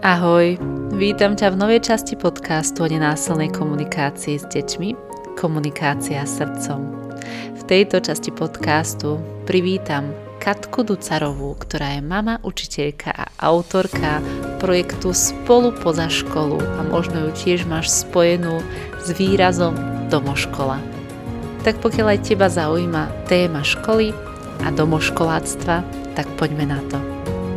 Ahoj, vítam ťa v novej časti podcastu o nenásilnej komunikácii s deťmi, komunikácia s srdcom. V tejto časti podcastu privítam Katku Ducarovú, ktorá je mama, učiteľka a autorka projektu Spolu poza školu a možno ju tiež máš spojenú s výrazom domoškola. Tak pokiaľ aj teba zaujíma téma školy a domoškoláctva, tak poďme na to.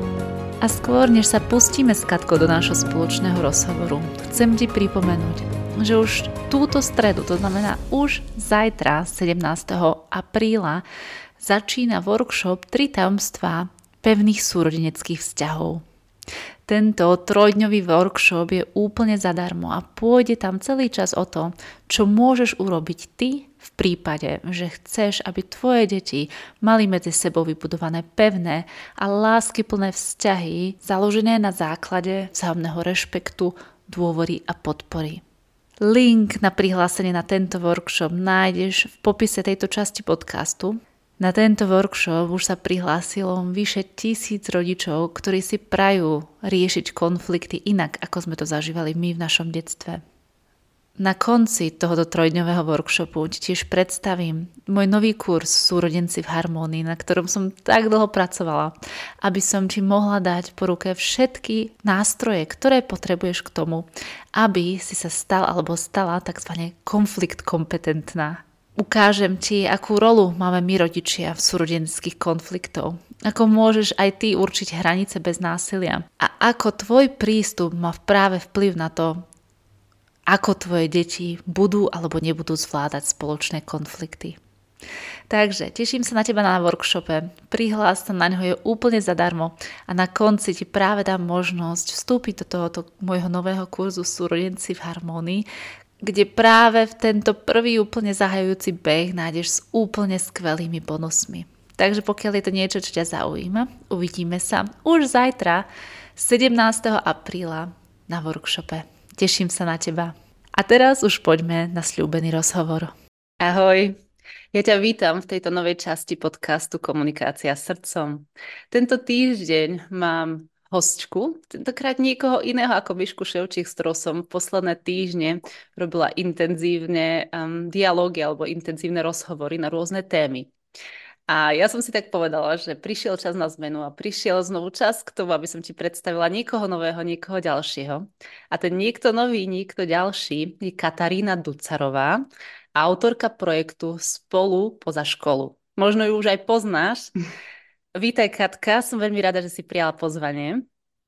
A skôr, než sa pustíme s Katkou do nášho spoločného rozhovoru, chcem ti pripomenúť, že už túto stredu, to znamená už zajtra, 17. apríla, začína workshop 3 tajomstvá pevných súrodeneckých vzťahov. Tento trojdňový workshop je úplne zadarmo a pôjde tam celý čas o to, čo môžeš urobiť ty v prípade, že chceš, aby tvoje deti mali medzi sebou vybudované pevné a láskyplné vzťahy založené na základe vzájomného rešpektu, dôvery a podpory. Link na prihlásenie na tento workshop nájdeš v popise tejto časti podcastu. Na tento workshop už sa prihlásilo vyše 1000 rodičov, ktorí si prajú riešiť konflikty inak, ako sme to zažívali my v našom detstve. Na konci tohoto trojdňového workshopu ti tiež predstavím môj nový kurz Súrodenci v harmónii, na ktorom som tak dlho pracovala, aby som ti mohla dať po ruke všetky nástroje, ktoré potrebuješ k tomu, aby si sa stal alebo stala tzv. Konflikt kompetentná. Ukážem ti, akú rolu máme my rodičia v súrodenských konfliktov, ako môžeš aj ty určiť hranice bez násilia a ako tvoj prístup má práve vplyv na to, ako tvoje deti budú alebo nebudú zvládať spoločné konflikty. Takže teším sa na teba na workshope, prihlás sa na ňo, je úplne zadarmo a na konci ti práve dám možnosť vstúpiť do tohoto môjho nového kurzu Súrodenci v harmónii, kde práve v tento prvý úplne zahajujúci beh nájdeš s úplne skvelými bonusmi. Takže pokiaľ je to niečo, čo ťa zaujíma, uvidíme sa už zajtra, 17. apríla na workshope. Teším sa na teba. A teraz už poďme na sľúbený rozhovor. Ahoj, ja ťa vítam v tejto novej časti podcastu Komunikácia s srdcom. Tento týždeň mám hostku, tentokrát niekoho iného ako Mišku Ševčík, s ktorou som posledné týždne robila intenzívne dialógy alebo intenzívne rozhovory na rôzne témy. A ja som si tak povedala, že prišiel čas na zmenu a prišiel znovu čas k tomu, aby som ti predstavila niekoho nového, niekoho ďalšieho. A ten niekto nový, niekto ďalší je Katarína Ducarová, autorka projektu Spolu poza školu. Možno ju už aj poznáš. Vítaj, Katka, som veľmi rada, že si prijala pozvanie.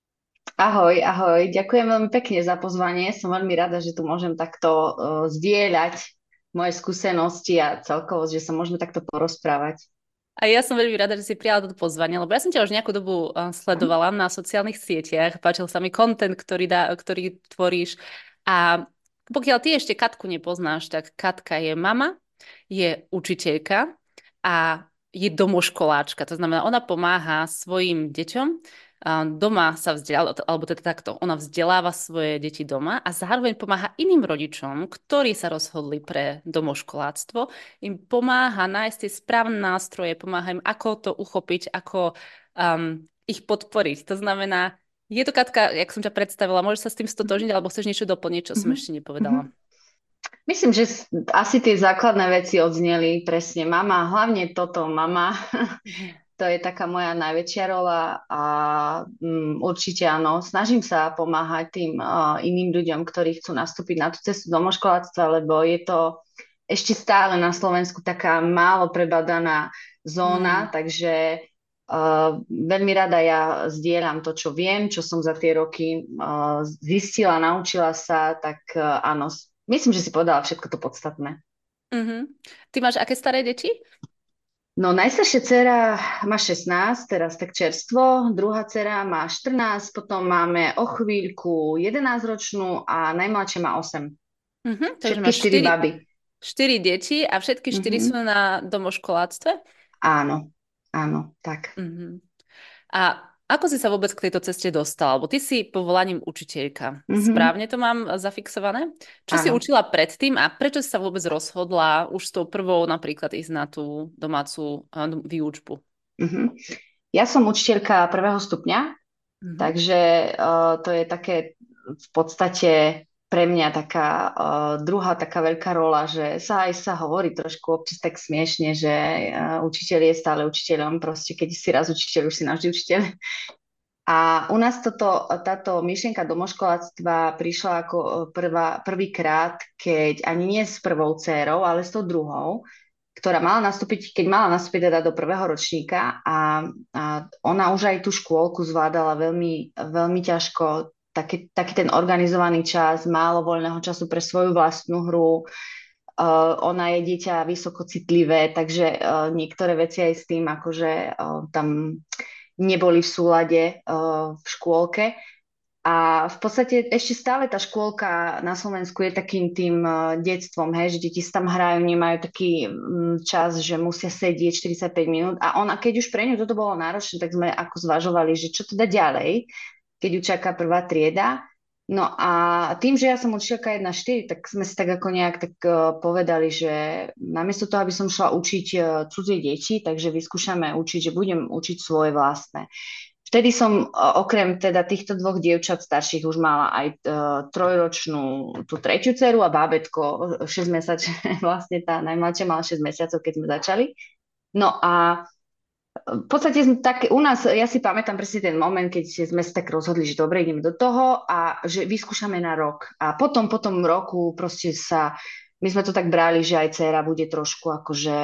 Ahoj, ahoj, ďakujem veľmi pekne za pozvanie. Som veľmi rada, že tu môžem takto zdieľať moje skúsenosti a celkovo, že sa môžeme takto porozprávať. A ja som veľmi rada, že si prijala toto pozvanie, lebo ja som ťa už nejakú dobu sledovala na sociálnych sieťach, páčil sa mi content, ktorý tvoríš. A pokiaľ ty ešte Katku nepoznáš, tak Katka je mama, je učiteľka a je domoškoláčka. To znamená, ona pomáha svojim deťom doma sa vzdeláva, alebo teda takto, ona vzdeláva svoje deti doma a zároveň pomáha iným rodičom, ktorí sa rozhodli pre domoškoláctvo, im pomáha nájsť tie správne nástroje, pomáha im, ako to uchopiť, ako ich podporiť. To znamená, je to, Katka, jak som ťa predstavila, môžeš sa s tým stotožniť, alebo chceš niečo doplniť, čo som ešte nepovedala? Myslím, že asi tie základné veci odzneli presne. Mama, hlavne toto, mama. To je taká moja najväčšia rola a určite áno, snažím sa pomáhať tým iným ľuďom, ktorí chcú nastúpiť na tú cestu domoškoláctva, lebo je to ešte stále na Slovensku taká málo prebadaná zóna, takže veľmi rada ja zdieľam to, čo viem, čo som za tie roky zistila, naučila sa, tak áno, myslím, že si povedala všetko to podstatné. Ty máš aké staré deti? No, najstaršia dcera má 16, teraz tak čerstvo, druhá dcera má 14, potom máme o chvíľku 11-ročnú a najmladšia má 8. Takže všetky máš 4 baby. 4 deti a všetky 4 sú na domoškoláctve? Áno, tak. A ako si sa vôbec k tejto ceste dostala? Lebo ty si povolaním učiteľka. Správne to mám zafixované? Čo si učila predtým a prečo si sa vôbec rozhodla už s tou prvou napríklad ísť na tú domácu výučbu? Ja som učiteľka 1. stupňa Mhm. Takže to je také v podstate pre mňa taká druhá taká veľká rola, že sa hovorí trošku občas tak smiešne, že učiteľ je stále učiteľom, proste keď si raz učiteľ, už si navždy učiteľ. A u nás táto myšlienka domoškoláctva prišla ako prvýkrát, keď ani nie s prvou dcérou, ale s tou druhou, ktorá mala nastúpiť, keď mala nastúpiť teda do prvého ročníka a ona už aj tú škôlku zvládala veľmi, veľmi ťažko, taký ten organizovaný čas, málo voľného času pre svoju vlastnú hru. Ona je dieťa vysoko citlivé, takže niektoré veci aj s tým, akože tam neboli v súlade v škôlke. A v podstate ešte stále tá škôlka na Slovensku je takým tým detstvom, hej, že deti sa tam hrajú, nemajú taký čas, že musia sedieť 45 minút. A ona, keď už pre ňu toto bolo náročné, tak sme ako zvažovali, že čo teda ďalej, keď ju čaká prvá trieda. No a tým, že ja som učiteľka 1-4, tak sme si tak ako nejak tak povedali, že namiesto toho, aby som šla učiť cudzie deti, takže vyskúšame učiť, že budem učiť svoje vlastné. Vtedy som okrem teda týchto dvoch dievčat starších už mala aj trojročnú tú tretiu dceru a bábätko 6 mesačné, vlastne tá najmladšia mala 6 mesiacov, keď sme začali. No a v podstate sme tak, u nás, ja si pamätám presne ten moment, keď sme sa tak rozhodli, že dobre, ideme do toho a že vyskúšame na rok. A potom po tom roku proste my sme to tak brali, že aj dcéra bude trošku akože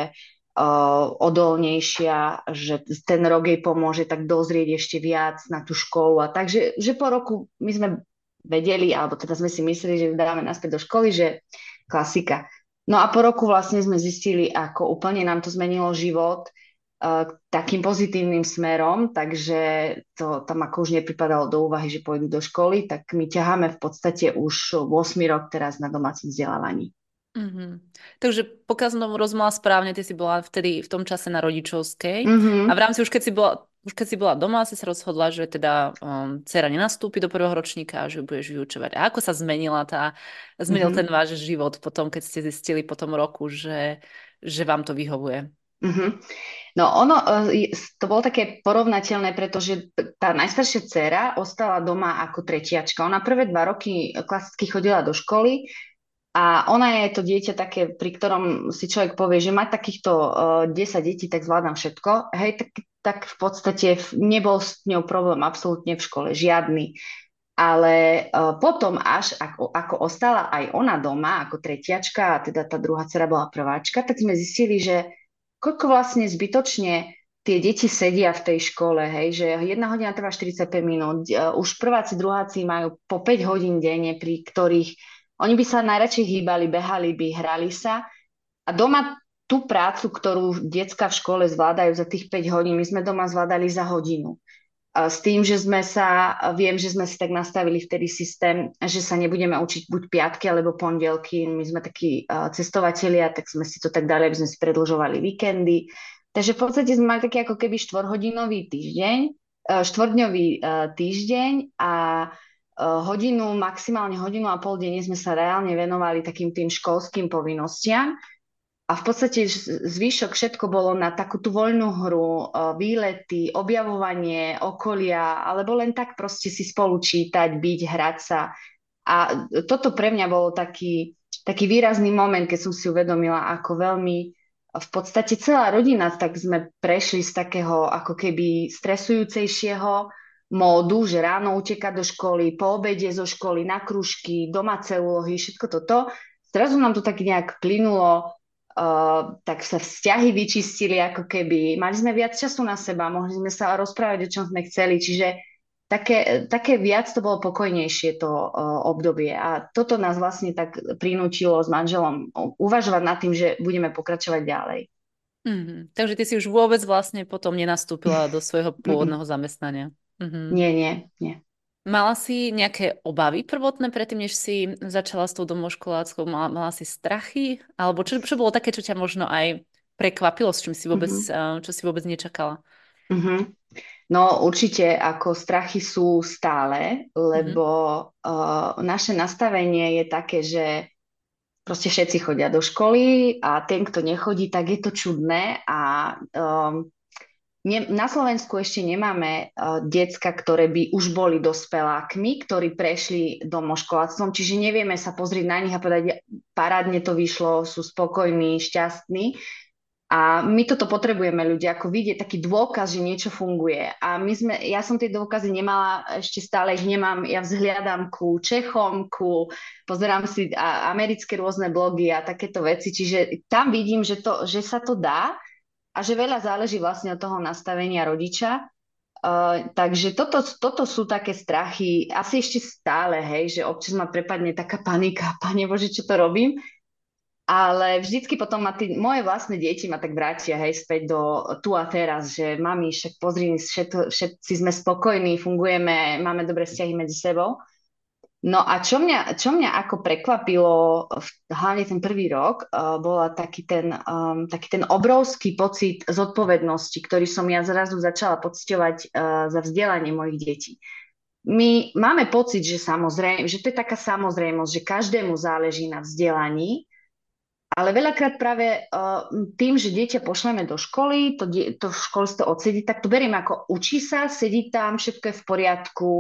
odolnejšia, že ten rok jej pomôže tak dozrieť ešte viac na tú školu. A takže že po roku my sme vedeli, alebo teda sme si mysleli, že dáme naspäť do školy, že klasika. No a po roku vlastne sme zistili, ako úplne nám to zmenilo život takým pozitívnym smerom, takže to tam ako už nepripadalo do úvahy, že pôjdu do školy, tak my ťaháme v podstate už 8 rok teraz na domácom vzdelávaní. Takže pokiaľ som tomu rozumela správne, ty si bola vtedy v tom čase na rodičovskej a v Mm-hmm, rámci už keď si bola doma, si sa rozhodla, že teda dcera nenastúpi do prvého ročníka a že ju budeš vyučovať. A ako sa zmenil ten mm-hmm, váš život potom, keď ste zistili po tom roku, že vám to vyhovuje? mm-hmm. No ono, to bolo také porovnateľné, pretože tá najstaršia dcéra ostala doma ako tretiačka. Ona prvé 2 roky klasicky chodila do školy a ona je to dieťa také, pri ktorom si človek povie, že má takýchto 10 detí, tak zvládam všetko. Hej, tak v podstate nebol s ňou problém absolútne v škole, žiadny. Ale potom až ako ostala aj ona doma ako tretiačka, a teda tá druhá dcera bola prváčka, tak sme zistili, že koľko vlastne zbytočne tie deti sedia v tej škole, hej, že 1 hodina trvá 45 minút, už prváci, druháci majú po 5 hodín denne, pri ktorých oni by sa najradšej hýbali, behali by, hrali sa a doma tú prácu, ktorú decka v škole zvládajú za tých 5 hodín, my sme doma zvládali za hodinu. S tým, že viem, že sme si tak nastavili vtedy systém, že sa nebudeme učiť buď piatky alebo pondelky. My sme takí cestovatelia, tak sme si to tak dali, aby sme si predĺžovali víkendy. Takže v podstate sme mali taký ako keby štvorhodinový týždeň, štvordňový týždeň a maximálne hodinu a pol denne sme sa reálne venovali takým tým školským povinnostiam. A v podstate zvyšok všetko bolo na takú tú voľnú hru, výlety, objavovanie okolia, alebo len tak proste si spolu čítať, byť, hrať sa. A toto pre mňa bolo taký výrazný moment, keď som si uvedomila, ako veľmi v podstate celá rodina, tak sme prešli z takého ako keby stresujúcejšieho módu, že ráno utekať do školy, po obede zo školy, na krúžky, domáce úlohy, všetko toto. Zrazu nám to tak nejak plynulo, tak sa vzťahy vyčistili ako keby. Mali sme viac času na seba, mohli sme sa rozprávať, o čom sme chceli, čiže také viac to bolo pokojnejšie to obdobie. A toto nás vlastne tak prinútilo s manželom uvažovať nad tým, že budeme pokračovať ďalej. Takže ty si už vôbec vlastne potom nenastúpila do svojho Mm-mm. pôvodného zamestnania. Nie, nie, nie. Mala si nejaké obavy prvotné predtým, než si začala s tou domoškoláckou? Mala si strachy? Alebo čo bolo také, čo ťa možno aj prekvapilo, s čím si vôbec, Mm-hmm. čo si vôbec nečakala? Mm-hmm. No určite ako strachy sú stále, Mhm. lebo naše nastavenie je také, že proste všetci chodia do školy a ten, kto nechodí, tak je to čudné a Na Slovensku ešte nemáme decka, ktoré by už boli dospelákmi, ktorí prešli domoškoláctvom, čiže nevieme sa pozrieť na nich a povedať, parádne to vyšlo, sú spokojní, šťastní. A my toto potrebujeme ľudia, ako vidieť taký dôkaz, že niečo funguje. A ja som tie dôkazy nemala, ešte stále ich nemám, ja vzhliadam ku Čechom, pozerám si americké rôzne blogy a takéto veci, čiže tam vidím, že sa to dá a že veľa záleží vlastne od toho nastavenia rodiča. Takže toto sú také strachy, asi ešte stále, hej, že občas ma prepadne taká panika, Pane Bože, čo to robím? Ale vždycky potom moje vlastné deti ma tak vrátia, hej, späť do tu a teraz, že mami, však pozri, všetci sme spokojní, fungujeme, máme dobré vzťahy medzi sebou. No a čo mňa ako prekvapilo, hlavne ten prvý rok, bola taký ten obrovský pocit zodpovednosti, ktorý som ja zrazu začala pociťovať za vzdelanie mojich detí. My máme pocit, že samozrejme, že to je taká samozrejmosť, že každému záleží na vzdelaní, ale veľakrát práve tým, že dieťa pošleme do školy, to v školstve odsedí, tak to beriem ako učí sa, sedí tam, všetko je v poriadku,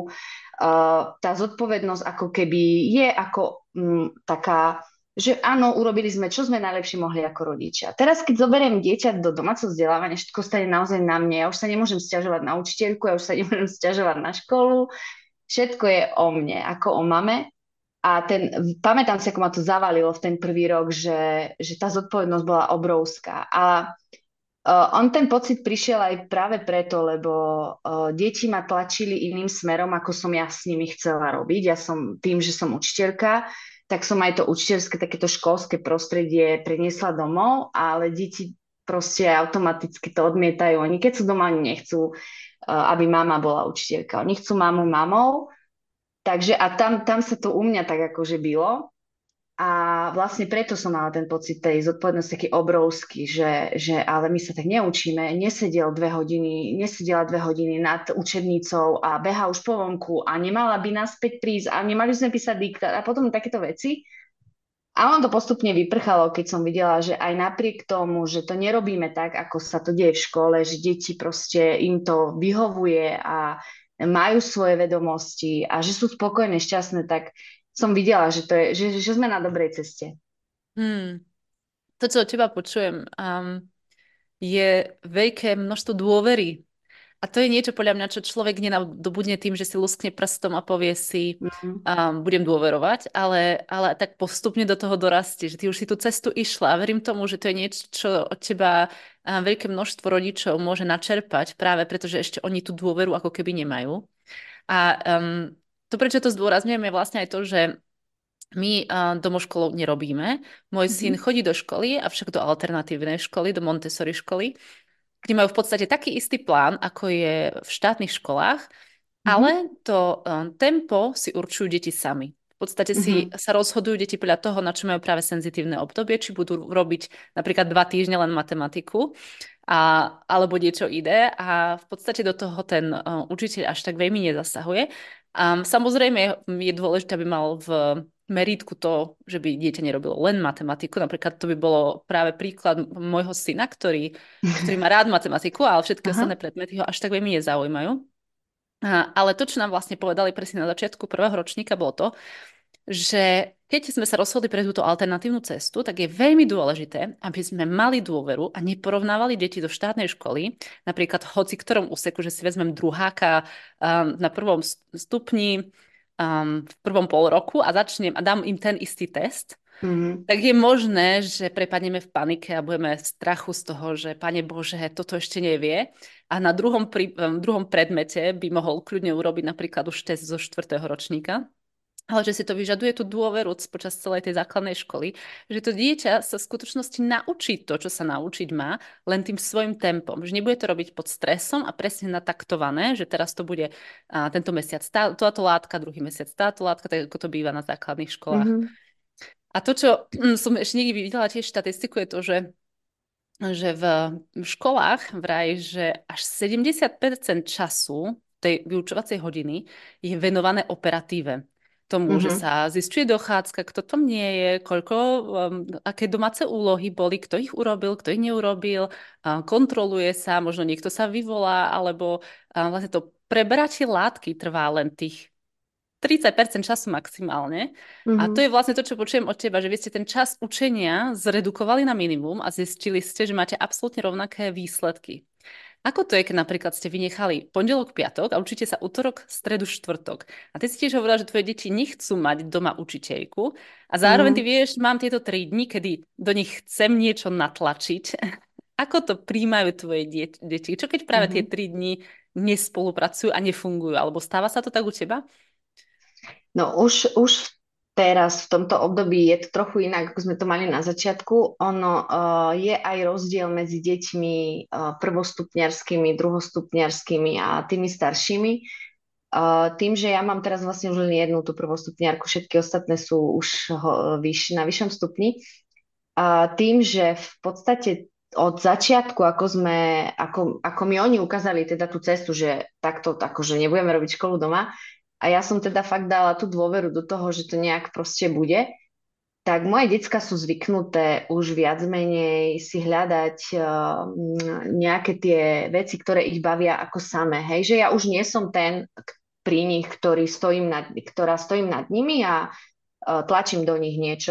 tá zodpovednosť ako keby je ako taká, že áno, urobili sme, čo sme najlepšie mohli ako rodičia. Teraz, keď zoberiem dieťa do domáceho vzdelávania, všetko stane naozaj na mne. Ja už sa nemôžem sťažovať na učiteľku, ja už sa nemôžem sťažovať na školu. Všetko je o mne, ako o mame. A pamätám si, ako ma to zavalilo v ten prvý rok, že tá zodpovednosť bola obrovská. A on ten pocit prišiel aj práve preto, lebo deti ma tlačili iným smerom, ako som ja s nimi chcela robiť. Ja som tým, že som učiteľka, tak som aj to učiteľské, takéto školské prostredie preniesla domov, ale deti proste automaticky to odmietajú. Oni keď sú doma, oni nechcú, aby mama bola učiteľka. Oni chcú mamu mamou. Takže a tam sa to u mňa tak akože bylo. A vlastne preto som mala ten pocit tej zodpovednosti taký obrovský, že ale my sa tak neučíme, nesedela 2 hodiny nad učebnicou a beha už po vonku a nemala by naspäť prísť a nemali sme písať diktát a potom takéto veci. A on to postupne vyprchalo, keď som videla, že aj napriek tomu, že to nerobíme tak, ako sa to deje v škole, že deti proste im to vyhovuje a majú svoje vedomosti a že sú spokojné, šťastné, tak som videla, že sme na dobrej ceste. Hmm. To, čo od teba počujem, je veľké množstvo dôvery. A to je niečo podľa mňa, čo človek nenadobudne tým, že si luskne prstom a povie si, Mhm. budem dôverovať, ale tak postupne do toho dorastie, že ty už si tú cestu išla a verím tomu, že to je niečo, čo od teba veľké množstvo rodičov môže načerpať, práve pretože ešte oni tú dôveru ako keby nemajú. A to, prečo to zdôrazňujem, je vlastne aj to, že my domoškolou nerobíme. Môj syn Mhm. chodí do školy, avšak do alternatívnej školy, do Montessori školy, kde majú v podstate taký istý plán, ako je v štátnych školách, Mhm. ale to tempo si určujú deti sami. V podstate si Mhm. sa rozhodujú deti podľa toho, na čo majú práve senzitívne obdobie, či budú robiť napríklad 2 týždne len matematiku, alebo niečo iné a v podstate do toho ten učiteľ až tak veľmi nezasahuje. Samozrejme je dôležité, aby mal v merítku to, že by dieťa nerobilo len matematiku. Napríklad to by bolo práve príklad môjho syna, ktorý má rád matematiku, ale všetky ostatné Aha. predmety ho až tak veľmi nezaujímajú. Ale to, čo nám vlastne povedali presne na začiatku prvého ročníka, bolo to, že keď sme sa rozhodli pre túto alternatívnu cestu, tak je veľmi dôležité, aby sme mali dôveru a neporovnávali deti do štátnej školy, napríklad hoci ktorom úseku, že si vezmem druháka na prvom stupni v prvom pol roku a začnem a dám im ten istý test, Mhm. tak je možné, že prepadneme v panike a budeme v strachu z toho, že Pane Bože, toto ešte nevie. A na druhom predmete by mohol kľudne urobiť napríklad už test zo 4. ročníka. Ale že si to vyžaduje tú dôveru počas celej tej základnej školy, že to dieťa sa v skutočnosti naučí to, čo sa naučiť má, len tým svojim tempom. Že nebude to robiť pod stresom a presne nataktované, že teraz to bude tento mesiac táto látka, druhý mesiac táto látka, tak ako to býva na základných školách. Mhm. A to, čo som ešte niekde videla tiež štatistiku, je to, že v školách vraj, že až 70% času tej vyučovacej hodiny je venované operatíve. tomu, že Mhm. sa zisťuje dochádzka, kto tam nie je, koľko, aké domáce úlohy boli, kto ich urobil, kto ich neurobil, kontroluje sa, možno niekto sa vyvolá, alebo vlastne to preberatie látky trvá len tých 30% času maximálne. A to Mhm. je vlastne to, čo počujem od teba, že vy ste ten čas učenia zredukovali na minimum a zistili ste, že máte absolútne rovnaké výsledky. Ako to je, keď napríklad ste vynechali pondelok, piatok a učíte sa útorok, stredu, štvrtok? A ty si tiež hovorila, že tvoje deti nechcú mať doma učiteľku a zároveň ty Mhm. vieš, mám tieto 3 dni, kedy do nich chcem niečo natlačiť. Ako to príjmajú tvoje deti? Čo keď práve tie Mhm. 3 dni nespolupracujú a nefungujú? Alebo stáva sa to tak u teba? No už teraz v tomto období je to trochu inak, ako sme to mali na začiatku. Ono je aj rozdiel medzi deťmi prvostupňarskými, druhostupňarskými a tými staršími. Tým, že ja mám teraz vlastne už len jednu tú prvostupňarku, všetky ostatné sú už na vyššom stupni. A tým, že v podstate od začiatku, ako mi oni ukázali teda tú cestu, že takto, akože nebudeme robiť školu doma, a ja som teda fakt dala tú dôveru do toho, že to nejak proste bude, tak moje decka sú zvyknuté už viac menej si hľadať nejaké tie veci, ktoré ich bavia ako samé. Hej, že ja už nie som ten pri nich, ktorá stojím nad nimi a tlačím do nich niečo.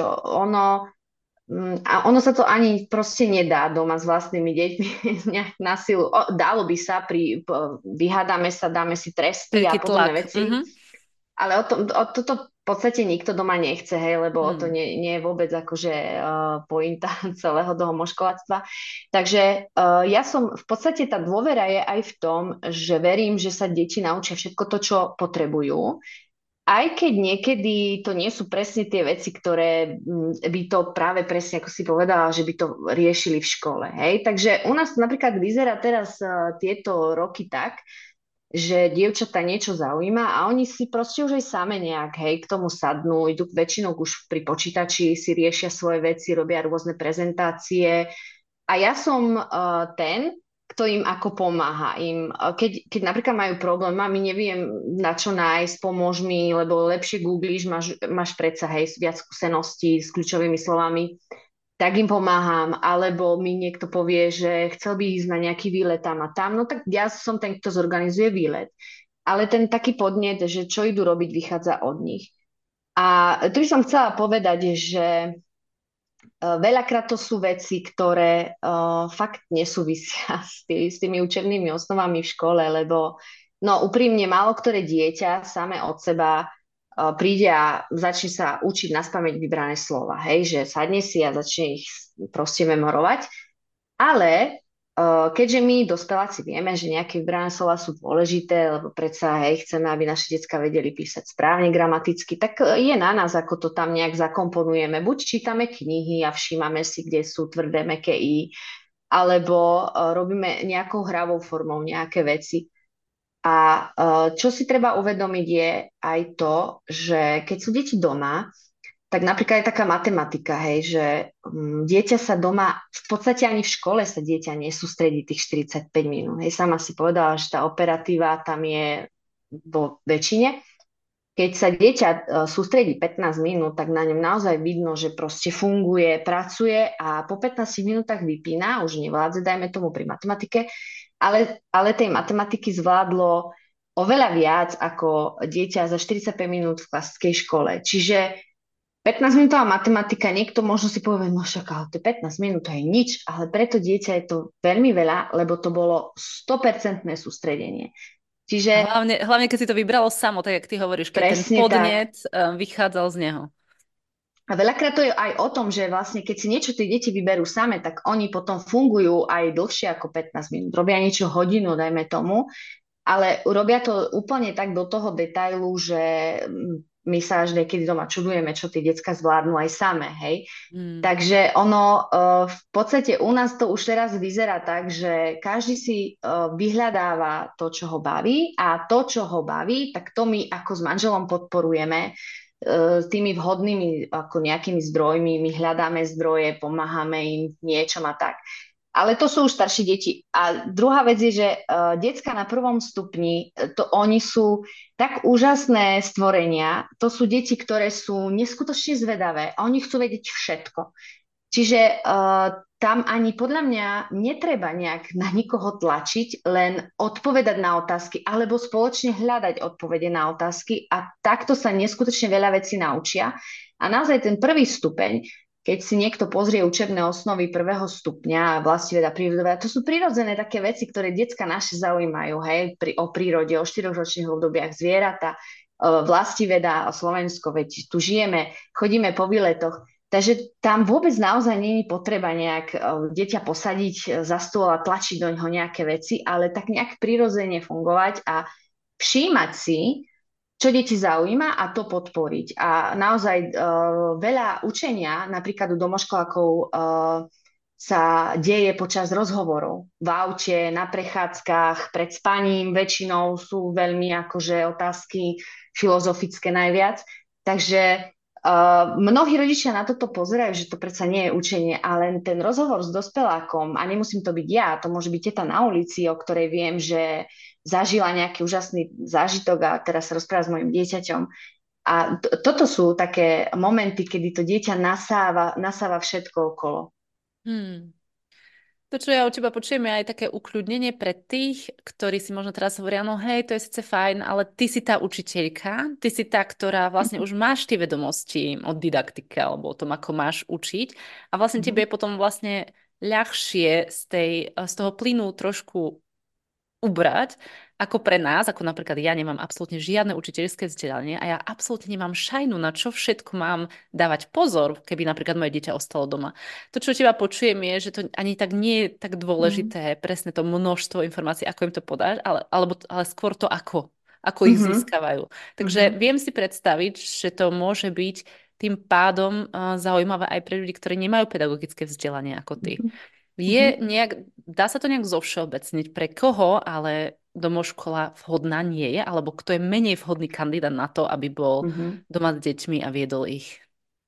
A ono sa to ani proste nedá doma s vlastnými deťmi nejak na silu. Dalo by sa, vyhádame sa, dáme si tresty a Taký podobné tlak. veci, ale toto v podstate nikto doma nechce, hej, lebo to Hmm. nie je vôbec akože pointa celého toho moškolatstva. Takže ja som, v podstate tá dôvera je aj v tom, že verím, že sa deti naučia všetko to, čo potrebujú. Aj keď niekedy to nie sú presne tie veci, ktoré by to práve presne, ako si povedala, že by to riešili v škole. Hej? Takže u nás napríklad vyzerá teraz tieto roky tak, že dievčatá niečo zaujíma a oni si proste už aj same nejak, hej, k tomu sadnú, idú väčšinou už pri počítači, si riešia svoje veci, robia rôzne prezentácie a ja som ten, kto im ako pomáha. Keď napríklad majú problém, mami, neviem na čo nájsť, pomôž mi, lebo lepšie googlíš, máš predsa, hej, viac skúseností s kľúčovými slovami, tak im pomáham, alebo mi niekto povie, že chcel by ísť na nejaký výlet tam a tam, no tak ja som ten, kto zorganizuje výlet. Ale ten taký podnet, že čo idú robiť, vychádza od nich. A tu by som chcela povedať, že veľakrát to sú veci, ktoré fakt nesúvisia s tými učebnými osnovami v škole, lebo no úprimne málo ktoré dieťa same od seba príde a začne sa učiť naspamäť vybrané slova, hej, že sadne si a začne ich proste memorovať. Ale keďže my, dospeláci, vieme, že nejaké vybrané slova sú dôležité, lebo predsa, hej, chceme, aby naše decká vedeli písať správne gramaticky, tak je na nás, ako to tam nejak zakomponujeme. Buď čítame knihy a všímame si, kde sú tvrdé, mäkké i, alebo robíme nejakou hravou formou nejaké veci. A čo si treba uvedomiť je aj to, že keď sú deti doma, tak napríklad je taká matematika, hej, že dieťa sa doma, v podstate ani v škole sa dieťa nesústredí tých 45 minút. Hej, sama si povedala, že tá operatíva tam je vo väčšine. Keď sa dieťa sústredí 15 minút, tak na ňom naozaj vidno, že proste funguje, pracuje a po 15 minútach vypína, už nevládze, dajme tomu pri matematike, ale tej matematiky zvládlo oveľa viac ako dieťa za 45 minút v klasickej škole. Čiže 15-minútová matematika, niekto možno si povie, no však, ale to je 15 minút, to je nič, ale preto dieťa je to veľmi veľa, lebo to bolo 100% sústredenie. A Čiže hlavne, keď si to vybralo samo, tak jak ty hovoríš, keď ten presne tak. podnet vychádzal z neho. A veľakrát to je aj o tom, že vlastne keď si niečo tie deti vyberú same, tak oni potom fungujú aj dlhšie ako 15 minút. Robia niečo hodinu, dajme tomu, ale robia to úplne tak do toho detailu, že my sa až niekedy doma čudujeme, čo tie decka zvládnu aj same, hej. Hmm. Takže ono v podstate u nás to už teraz vyzerá tak, že každý si vyhľadáva to, čo ho baví a to, čo ho baví, tak to my ako s manželom podporujeme s tými vhodnými ako nejakými zdrojmi, my hľadáme zdroje, pomáhame im v niečom a tak. Ale to sú už staršie deti. A druhá vec je, že decka na prvom stupni, to oni sú tak úžasné stvorenia. To sú deti, ktoré sú neskutočne zvedavé a oni chcú vedieť všetko. Čiže tam ani podľa mňa netreba nejak na nikoho tlačiť, len odpovedať na otázky alebo spoločne hľadať odpovede na otázky a takto sa neskutočne veľa vecí naučia. A naozaj ten prvý stupeň, keď si niekto pozrie učebné osnovy prvého stupňa, vlastiveda, prírodoveda, to sú prirodzené také veci, ktoré decka naše zaujímajú, hej, o prírode, o štyročných obdobiach zvieratá, vlastiveda, Slovensko, veď tu žijeme, chodíme po výletoch. Takže tam vôbec naozaj nie je potreba nejak dieťa posadiť za stôl a tlačiť do ňoho nejaké veci, ale tak nejak prirodzene fungovať a všímať si, čo deti zaujíma a to podporiť. A naozaj veľa učenia, napríklad u domoškolákov, sa deje počas rozhovorov. V aute, na prechádzkach, pred spaním väčšinou sú veľmi akože otázky filozofické najviac. Takže mnohí rodičia na toto pozerajú, že to predsa nie je učenie, ale ten rozhovor s dospelákom, a nemusím to byť ja, to môže byť teta na ulici, o ktorej viem, že zažila nejaký úžasný zážitok a teraz sa rozpráva s mojim dieťaťom. A toto sú také momenty, kedy to dieťa nasáva všetko okolo. Hmm. To, čo ja od teba počujem, je aj také ukľudnenie pre tých, ktorí si možno teraz hovoria, no hej, to je síce fajn, ale ty si tá učiteľka, ty si tá, ktorá vlastne už máš tie vedomosti o didaktike alebo o tom, ako máš učiť a vlastne tebe je potom vlastne ľahšie z toho plynu trošku ubrať, ako pre nás, ako napríklad ja nemám absolútne žiadne učiteľské vzdelanie a ja absolútne nemám šajnu, na čo všetko mám dávať pozor, keby napríklad moje dieťa ostalo doma. To, čo teba počujem, je, že to ani tak nie je tak dôležité, presne to množstvo informácií, ako im to podáš, ale skôr to ako ich získavajú. Takže viem si predstaviť, že to môže byť tým pádom zaujímavé aj pre ľudí, ktorí nemajú pedagogické vzdelanie ako ty. Dá sa to nejak zovšeobecniť, pre koho ale domoškola vhodná nie je, alebo kto je menej vhodný kandidát na to, aby bol doma s deťmi a viedol ich?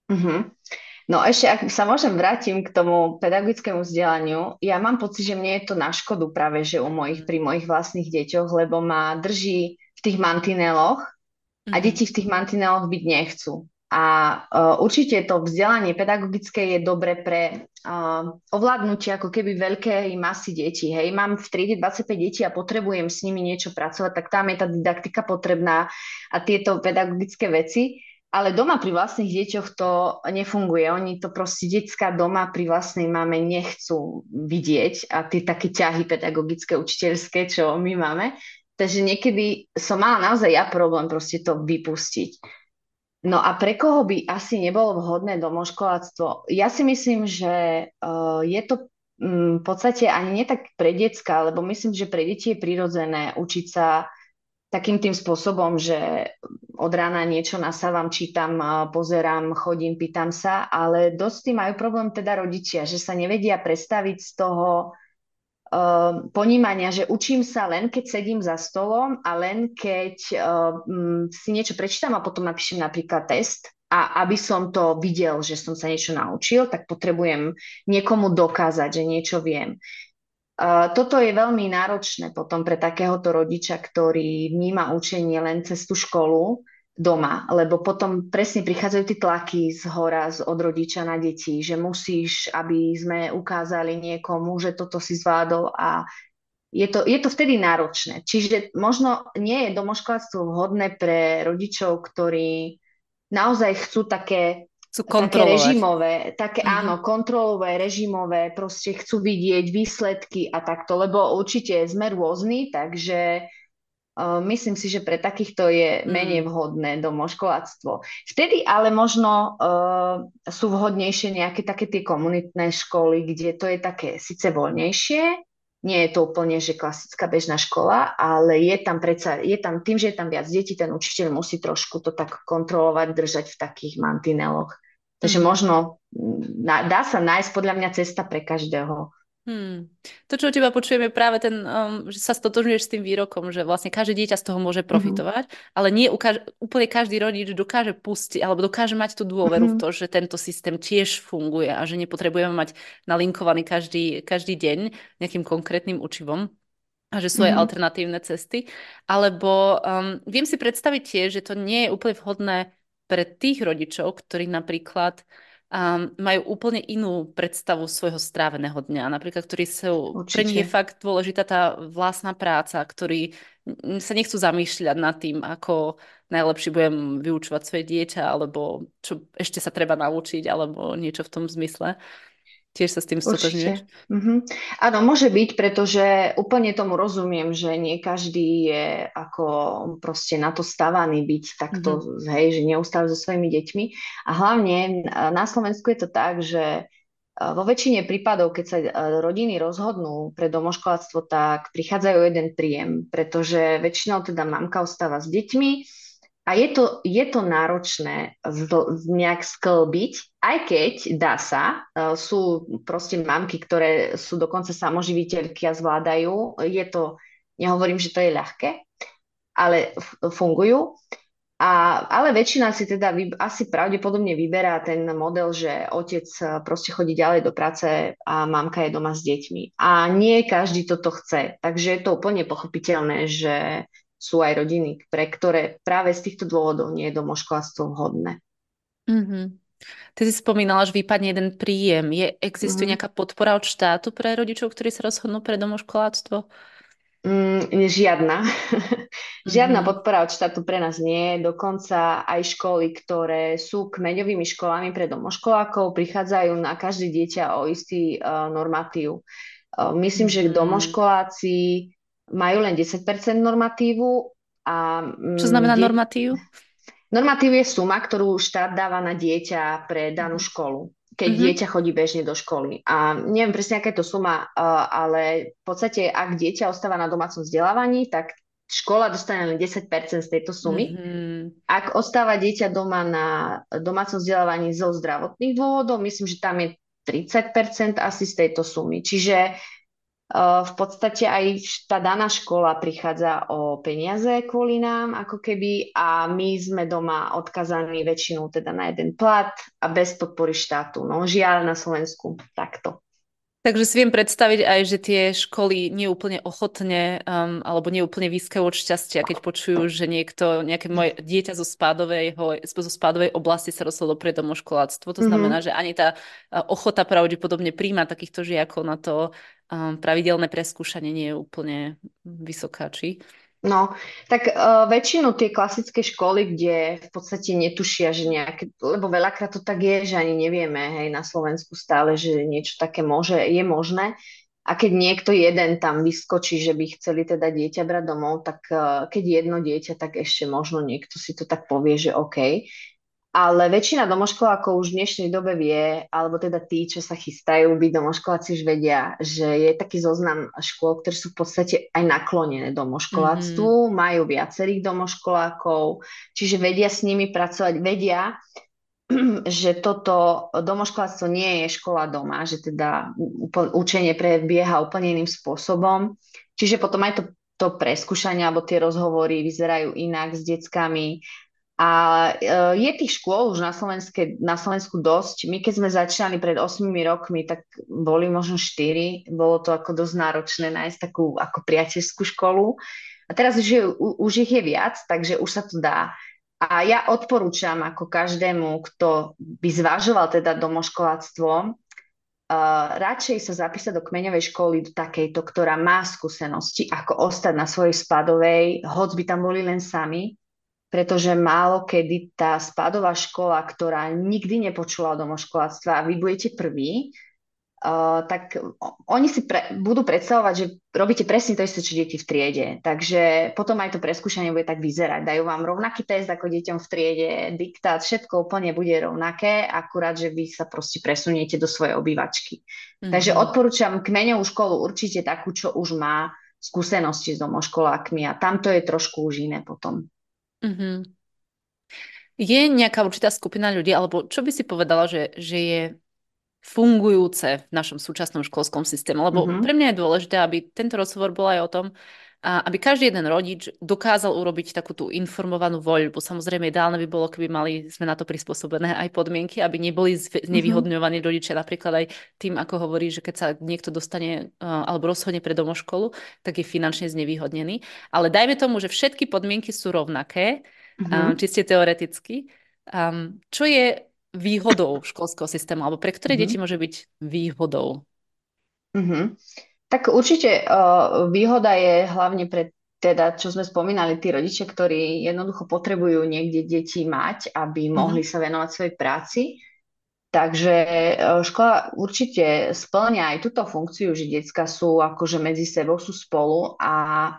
No ešte, ak sa môžem vrátim k tomu pedagogickému vzdelaniu, ja mám pocit, že mne je to na škodu práve, že pri mojich vlastných deťoch, lebo ma drží v tých mantineloch a deti v tých mantineloch byť nechcú. A určite to vzdelanie pedagogické je dobre pre ovládnutie ako keby veľkej masy detí. Hej, mám v triede 25 detí a potrebujem s nimi niečo pracovať, tak tam je tá didaktika potrebná a tieto pedagogické veci. Ale doma pri vlastných deťoch to nefunguje. Oni to proste detská doma pri vlastnej mame nechcú vidieť a tie také ťahy pedagogické, učiteľské, čo my máme. Takže niekedy som mala naozaj ja problém proste to vypustiť. No a pre koho by asi nebolo vhodné domoškoláctvo? Ja si myslím, že je to v podstate ani nie tak pre decka, lebo myslím, že pre deti je prirodzené učiť sa takým tým spôsobom, že od rána niečo nasávam, čítam, pozerám, chodím, pýtam sa, ale dosť tým majú problém teda rodičia, že sa nevedia predstaviť z toho ponímania, že učím sa len keď sedím za stolom a len keď si niečo prečítam a potom napíšem napríklad test a aby som to videl, že som sa niečo naučil, tak potrebujem niekomu dokázať, že niečo viem. Toto je veľmi náročné potom pre takéhoto rodiča, ktorý vníma učenie len cez tú školu doma, lebo potom presne prichádzajú tie tlaky od rodiča na deti, že musíš, aby sme ukázali niekomu, že toto si zvládol a je to vtedy náročné. Čiže možno nie je domoškoláctvo vhodné pre rodičov, ktorí naozaj chcú také režimové, áno, kontrolové, režimové, proste chcú vidieť výsledky a takto, lebo určite sme rôzni, takže myslím si, že pre takýchto je menej vhodné domoškoláctvo. Vtedy ale možno sú vhodnejšie nejaké také tie komunitné školy, kde to je také síce voľnejšie, nie je to úplne, že klasická bežná škola, ale je tam tým, že je tam viac detí, ten učiteľ musí trošku to tak kontrolovať, držať v takých mantineloch. Takže možno dá sa nájsť podľa mňa cesta pre každého. Hmm. To, čo od teba počujeme, je práve ten, že sa stotožňuješ s tým výrokom, že vlastne každé dieťa z toho môže Mhm. profitovať, ale nie úplne každý rodič dokáže pustiť alebo dokáže mať tú dôveru v Mhm. to, že tento systém tiež funguje a že nepotrebujeme mať nalinkovaný každý deň nejakým konkrétnym učivom a že sú aj Mhm. alternatívne cesty. Alebo viem si predstaviť tiež, že to nie je úplne vhodné pre tých rodičov, ktorí napríklad majú úplne inú predstavu svojho stráveného dňa. Napríklad, pre nich je Určite. fakt dôležitá tá vlastná práca, ktorí sa nechcú zamýšľať nad tým, ako najlepšie budem vyučovať svoje dieťa, alebo čo ešte sa treba naučiť, alebo niečo v tom zmysle. Tiež sa s tým stotožňuješ? Určite. Mhm. Áno, môže byť, pretože úplne tomu rozumiem, že nie každý je ako proste na to stavaný byť takto, Mhm. hej, že neustále so svojimi deťmi. A hlavne na Slovensku je to tak, že vo väčšine prípadov, keď sa rodiny rozhodnú pre domoškoláctvo, tak prichádzajú o jeden príjem, pretože väčšinou teda mamka ostáva s deťmi a je to náročné nejak sklbiť, aj keď dá sa. Sú proste mamky, ktoré sú dokonca samoživiteľky a zvládajú. Nehovorím, že to je ľahké, ale fungujú. Ale väčšina si teda asi pravdepodobne vyberá ten model, že otec proste chodí ďalej do práce a mamka je doma s deťmi. A nie každý toto chce. Takže je to úplne pochopiteľné, že sú aj rodiny, pre ktoré práve z týchto dôvodov nie je domoškolstvo vhodné. Mhm. Ty si spomínala, že vypadne jeden príjem. Existuje Mhm. nejaká podpora od štátu pre rodičov, ktorí sa rozhodnú pre domoškoláctvo? Žiadna. Žiadna Mhm. podpora od štátu pre nás nie je. Dokonca aj školy, ktoré sú kmeňovými školami pre domoškolákov, prichádzajú na každé dieťa o istý normatív. Myslím, že Mhm. domoškoláci majú len 10% normatívu a Čo znamená dieť normatív? normatív je suma, ktorú štát dáva na dieťa pre danú Mhm. školu, keď Mhm. dieťa chodí bežne do školy. A neviem presne, aká je to suma, ale v podstate, ak dieťa ostáva na domácom vzdelávaní, tak škola dostane len 10% z tejto sumy. Mhm. Ak ostáva dieťa doma na domácom vzdelávaní zo zdravotných dôvodov, myslím, že tam je 30% asi z tejto sumy. Čiže v podstate aj tá daná škola prichádza o peniaze kvôli nám, ako keby, a my sme doma odkazaní väčšinou teda na jeden plat a bez podpory štátu. No žiaľ na Slovensku takto. Takže si viem predstaviť aj, že tie školy neúplne ochotne alebo neúplne výskajú od šťastia, keď počujú, že nejaké moje dieťa zo spádovej oblasti sa rozhodlo pre domoškoláctvo. To znamená, Mhm. že ani tá ochota pravdepodobne príjma takýchto žiakov na to pravidelné preskúšanie nie je úplne vysoká, či? No, tak väčšinu tie klasické školy, kde v podstate netušia, že nejaké, lebo veľakrát to tak je, že ani nevieme, hej, na Slovensku stále, že niečo také je možné. A keď niekto jeden tam vyskočí, že by chceli teda dieťa brať domov, tak keď jedno dieťa, tak ešte možno niekto si to tak povie, že OK. Ale väčšina domoškolákov už v dnešnej dobe vie, alebo teda tí, čo sa chystajú byť domoškoláci, už vedia, že je taký zoznam škôl, ktoré sú v podstate aj naklonené Mhm. domoškoláctvu, majú viacerých domoškolákov, čiže vedia s nimi pracovať, vedia, že toto domoškoláctvo nie je škola doma, že teda učenie prebieha úplne iným spôsobom. Čiže potom aj to preskúšanie alebo tie rozhovory vyzerajú inak s deckami. A je tých škôl už na Slovensku dosť. My keď sme začínali pred 8 rokmi, tak boli možno 4. Bolo to ako dosť náročné nájsť takú ako priateľskú školu. A teraz už ich je viac, takže už sa to dá. A ja odporúčam ako každému, kto by zvažoval teda domoškoláctvo, radšej sa zapísať do kmeňovej školy, do takejto, ktorá má skúsenosti, ako ostať na svojej spadovej, hoď by tam boli len sami, pretože málo kedy tá spádová škola, ktorá nikdy nepočula o domoškoláctve a vy budete prví, tak oni si budú predstavovať, že robíte presne to isté, čo deti v triede. Takže potom aj to preskúšanie bude tak vyzerať. Dajú vám rovnaký test ako deťom v triede, diktát, všetko úplne bude rovnaké, akurát, že vy sa proste presuniete do svojej obývačky. Takže Mhm. odporúčam kmeňovú školu určite takú, čo už má skúsenosti s domoškolákmi a tamto je trošku už iné potom. Mhm. Je nejaká určitá skupina ľudí, alebo čo by si povedala, že je fungujúce v našom súčasnom školskom systéme. Lebo pre Mhm. mňa je dôležité, aby tento rozhovor bol aj o tom, aby každý jeden rodič dokázal urobiť takú tú informovanú voľbu. Samozrejme, ideálne by bolo, keby mali sme na to prispôsobené aj podmienky, aby neboli Mhm. nevyhodňovaní rodičia napríklad aj tým, ako hovorí, že keď sa niekto dostane alebo rozhodne pre domoškolu, tak je finančne znevýhodnený. Ale dajme tomu, že všetky podmienky sú rovnaké, Mhm. čiste teoreticky. Čo je výhodou školského systému, alebo pre ktoré deti Mhm. môže byť výhodou? Mhm. Tak určite výhoda je hlavne pre teda, čo sme spomínali, tí rodičia, ktorí jednoducho potrebujú niekde deti mať, aby mohli Mhm. sa venovať svojej práci. Takže škola určite splňa aj túto funkciu, že decka sú akože medzi sebou, sú spolu a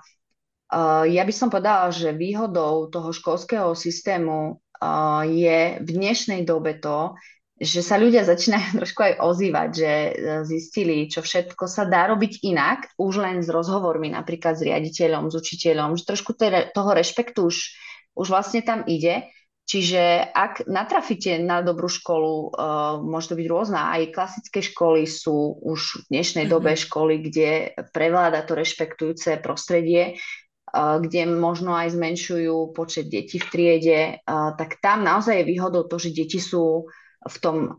ja by som povedala, že výhodou toho školského systému je v dnešnej dobe to, že sa ľudia začínajú trošku aj ozývať, že zistili, čo všetko sa dá robiť inak, už len s rozhovormi napríklad s riaditeľom, s učiteľom, že trošku toho rešpektu už vlastne tam ide. Čiže ak natrafíte na dobrú školu, môže to byť rôzna, aj klasické školy sú už v dnešnej dobe Mhm. školy, kde prevláda to rešpektujúce prostredie, kde možno aj zmenšujú počet detí v triede, tak tam naozaj je výhodou to, že deti sú v tom,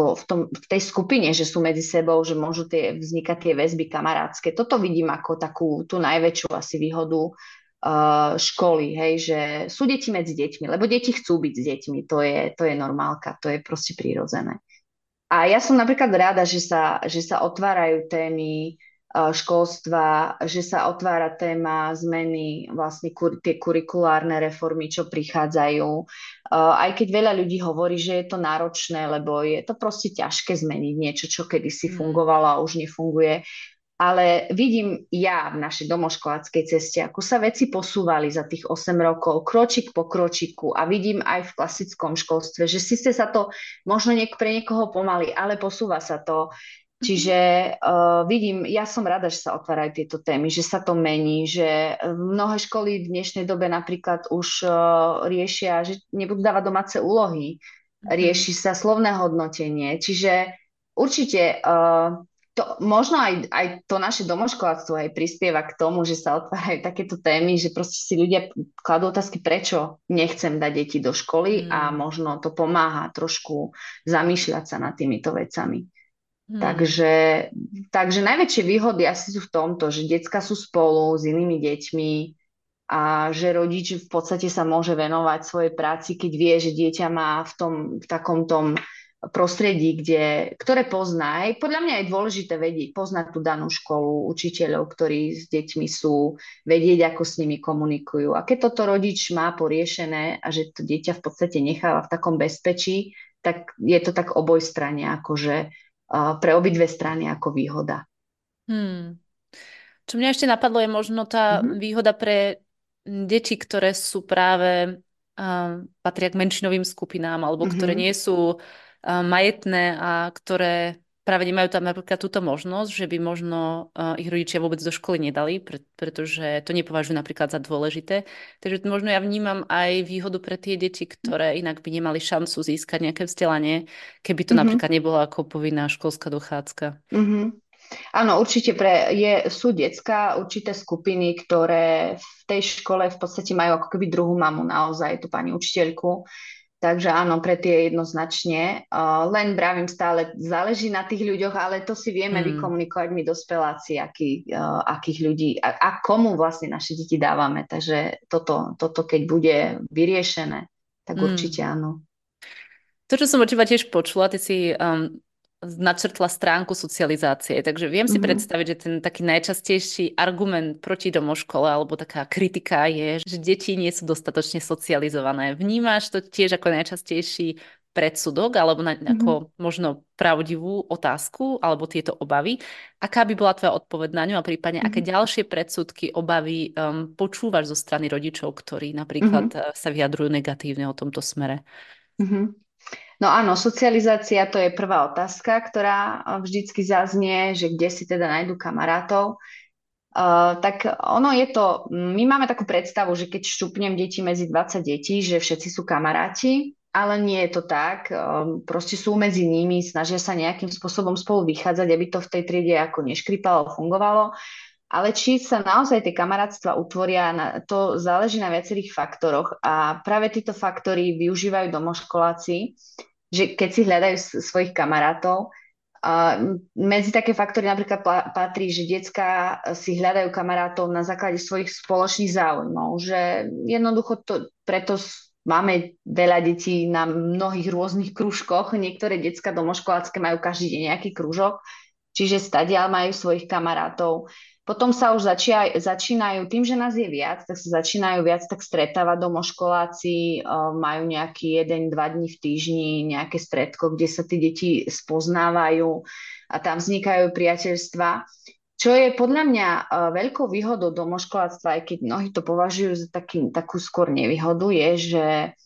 v tej skupine, že sú medzi sebou, že môžu vznikať tie väzby kamarátske. Toto vidím ako takú tú najväčšiu asi výhodu školy, hej, že sú deti medzi deťmi, lebo deti chcú byť s deťmi, to je normálka, to je proste prirodzené. A ja som napríklad rada, že sa otvárajú témy školstva, že sa otvára téma zmeny, vlastne tie kurikulárne reformy, čo prichádzajú. Aj keď veľa ľudí hovorí, že je to náročné, lebo je to proste ťažké zmeniť niečo, čo kedysi Mhm. fungovalo a už nefunguje. Ale vidím ja v našej domoškoláckej ceste, ako sa veci posúvali za tých 8 rokov, kročík po kročiku a vidím aj v klasickom školstve, že síce sa to možno pre niekoho pomaly, ale posúva sa to. Mhm. Čiže vidím, ja som rada, že sa otvárajú tieto témy, že sa to mení, že mnohé školy v dnešnej dobe napríklad už riešia, že nebudú dávať domáce úlohy, Mhm. rieši sa slovné hodnotenie, čiže určite možno aj to naše domoškoláctvo aj prispieva k tomu, že sa otvárajú takéto témy, že proste si ľudia kladú otázky, prečo nechcem dať deti do školy a Mhm. možno to pomáha trošku zamýšľať sa nad týmito vecami. Mhm. Takže, takže najväčšie výhody asi sú v tomto, že decka sú spolu s inými deťmi a že rodič v podstate sa môže venovať svojej práci, keď vie, že dieťa má v takom tom prostredí, ktoré pozná. Aj podľa mňa je dôležité vedieť, poznať tú danú školu, učiteľov, ktorí s deťmi sú, vedieť, ako s nimi komunikujú. A keď toto rodič má poriešené a že to dieťa v podstate necháva v takom bezpečí, tak je to tak obojstranne, akože pre obidve strany ako výhoda. Hmm. Čo mňa ešte napadlo, je možno tá Mhm, výhoda pre deti, ktoré sú práve, patria k menšinovým skupinám, alebo ktoré mhm. nie sú majetné a ktoré práve nemajú tam napríklad túto možnosť, že by možno ich rodičia vôbec do školy nedali, pretože to nepovažujú napríklad za dôležité. Takže možno ja vnímam aj výhodu pre tie deti, ktoré inak by nemali šancu získať nejaké vzdelanie, keby to Mhm, napríklad nebola ako povinná školská dochádzka. mhm. Áno, určite sú decka, určité skupiny, ktoré v tej škole v podstate majú ako keby druhú mamu, naozaj tú pani učiteľku. Takže áno, pre tie jednoznačne. Len vravím stále, záleží na tých ľuďoch, ale to si vieme Hmm. vykomunikovať my dospeláci, akých ľudí a komu vlastne naše deti dávame. Takže toto keď bude vyriešené, tak určite Hmm. áno. To, čo som od teba tiež počula, ty si načrtla stránku socializácie, takže viem si Mhm, predstaviť, že ten taký najčastejší argument proti domoškole alebo taká kritika je, že deti nie sú dostatočne socializované. Vnímaš to tiež ako najčastejší predsudok alebo mhm, ako možno pravdivú otázku alebo tieto obavy? Aká by bola tvoja odpoveď na ňu a prípadne aké mhm, ďalšie predsudky, obavy počúvaš zo strany rodičov, ktorí napríklad mhm, sa vyjadrujú negatívne o tomto smere? mhm. No áno, socializácia to je prvá otázka, ktorá vždycky zaznie, že kde si teda nájdu kamarátov. Tak ono je to, my máme takú predstavu, že keď šupnem deti medzi 20 detí, že všetci sú kamaráti ale nie je to tak. Proste sú medzi nimi, snažia sa nejakým spôsobom spolu vychádzať, aby to v tej triede ako neškripalo, fungovalo. Ale či sa naozaj tie kamarátstva utvoria, to záleží na viacerých faktoroch a práve títo faktory využívajú domoškoláci, že keď si hľadajú svojich kamarátov, a medzi také faktory napríklad patrí, že decká si hľadajú kamarátov na základe svojich spoločných záujmov, že jednoducho preto máme veľa detí na mnohých rôznych krúžkoch, niektoré decká domoškolácké majú každý deň nejaký krúžok, čiže stadiaľ majú svojich kamarátov. Potom sa už začínajú, tým, že nás je viac, tak sa začínajú viac tak stretávať domoškoláci, majú nejaký 1-2 dní v týždni, nejaké stredko, kde sa tí deti spoznávajú a tam vznikajú priateľstva. Čo je podľa mňa veľkou výhodou domoškoláctva, aj keď mnohí to považujú za takú skôr nevýhodu, je, že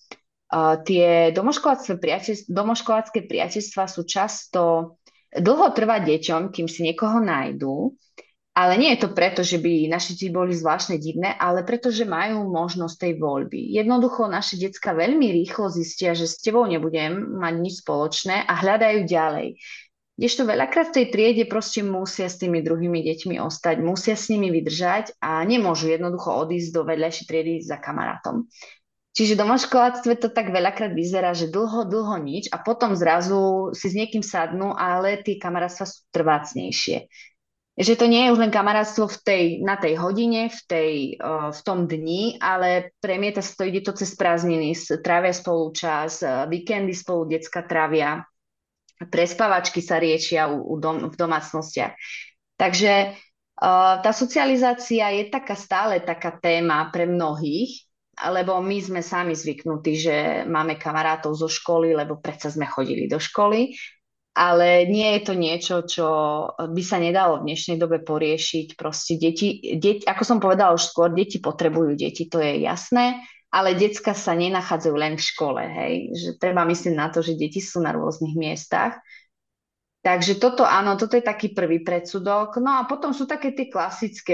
tie domoškolácké priateľstva sú často dlho trvá deťom, kým si niekoho nájdú, ale nie je to preto, že by naše deti boli zvláštne divné, ale preto, že majú možnosť tej voľby. Jednoducho naše decka veľmi rýchlo zistia, že s tebou nebudem mať nič spoločné a hľadajú ďalej. Kdežto veľakrát v tej triede proste musia s tými druhými deťmi ostať, musia s nimi vydržať a nemôžu jednoducho odísť do vedľajšej triedy za kamarátom. Čiže v domoškoláctve to tak veľakrát vyzerá, že dlho, dlho nič a potom zrazu si s niekým sadnú, ale tie kamarátstva sú trvácnejšie. Že to nie je už len kamarátstvo na tej hodine, v tom dni, ale premieta sa to, ide to cez prázdniny, trávia spolu čas, víkendy spolu decka trávia, prespávačky sa riešia v domácnostiach. Takže tá socializácia je stále taká téma pre mnohých, lebo my sme sami zvyknutí, že máme kamarátov zo školy, lebo predsa sme chodili do školy, ale nie je to niečo, čo by sa nedalo v dnešnej dobe poriešiť. Proste ako som povedala už skôr, deti potrebujú deti, to je jasné, ale decka sa nenachádzajú len v škole, hej. Že treba myslieť na to, že deti sú na rôznych miestach. Takže toto áno, toto je taký prvý predsudok. No a potom sú také tie klasické,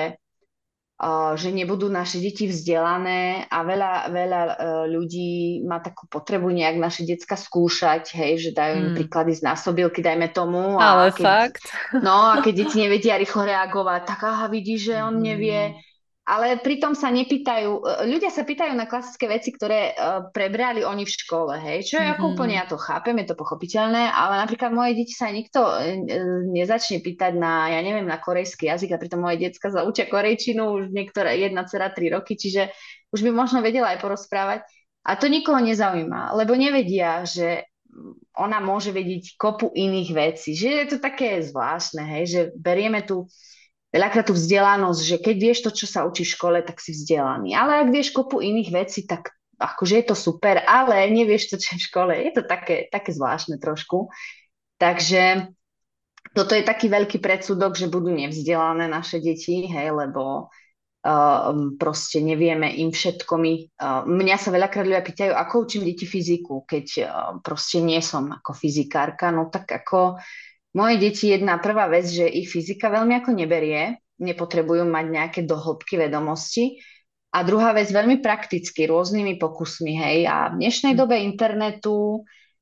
že nebudú naše deti vzdelané a veľa ľudí má takú potrebu nejak naše decka skúšať, hej, že dajú im príklady z násobilky, dajme tomu. Ale fakt. No a keď deti nevedia rýchlo reagovať, tak aha, vidíš, že on nevie. Ale pritom sa nepýtajú, ľudia sa pýtajú na klasické veci, ktoré prebrali oni v škole, hej, čo je ako úplne, ja to chápem, je to pochopiteľné, ale napríklad moje deti sa nikto nezačne pýtať na, ja neviem, na korejský jazyk a pritom moje decka učia korejčinu už niektoré 1,3 roky, čiže už by možno vedela aj porozprávať. A to nikoho nezaujíma, lebo nevedia, že ona môže vedieť kopu iných vecí. Že je to také zvláštne, hej, že berieme tu veľakrát tú vzdelanosť, že keď vieš to, čo sa učí v škole, tak si vzdelaný. Ale ak vieš kopu iných vecí, tak akože je to super, ale nevieš to, čo je v škole. Je to také zvláštne trošku. Takže toto je taký veľký predsudok, že budú nevzdelané naše deti, hej, lebo proste nevieme im všetko mňa sa veľakrát ľudia pýtajú, ako učím deti fyziku, keď proste nie som ako fyzikárka, no tak ako moje deti, jedna prvá vec, že ich fyzika veľmi ako neberie, nepotrebujú mať nejaké dohlbky vedomosti. A druhá vec, veľmi prakticky, rôznymi pokusmi, hej. A v dnešnej dobe internetu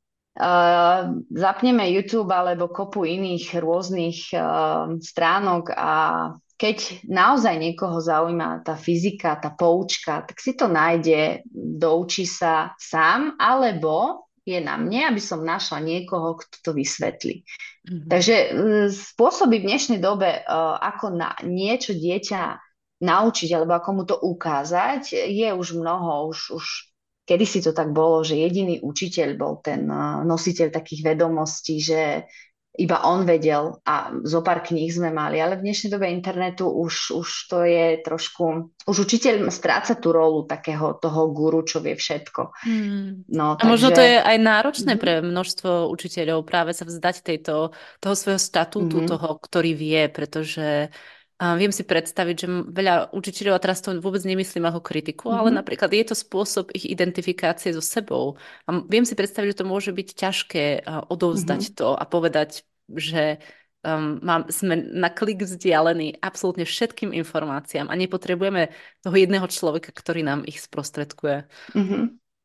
zapneme YouTube alebo kopu iných rôznych stránok a keď naozaj niekoho zaujíma tá fyzika, tá poučka, tak si to nájde, doučí sa sám, alebo je na mne, aby som našla niekoho, kto to vysvetlí. Takže spôsoby v dnešnej dobe, ako niečo dieťa naučiť, alebo ako mu to ukázať, je už mnoho. Už kedysi to tak bolo, že jediný učiteľ bol ten nositeľ takých vedomostí, že iba on vedel a zo pár kníh sme mali, ale v dnešnej dobe internetu už to je trošku, už učiteľ stráca tú rolu takého toho guru, čo vie všetko. No, a možno to je aj náročné pre množstvo učiteľov práve sa vzdať toho svojho štatútu, toho, ktorý vie, pretože viem si predstaviť, že veľa učiteľov, a teraz to vôbec nemyslím ako kritiku, ale napríklad je to spôsob ich identifikácie so sebou. A viem si predstaviť, že to môže byť ťažké odovzdať to a povedať, že sme na klik vzdialení absolútne všetkým informáciám a nepotrebujeme toho jedného človeka, ktorý nám ich sprostredkuje.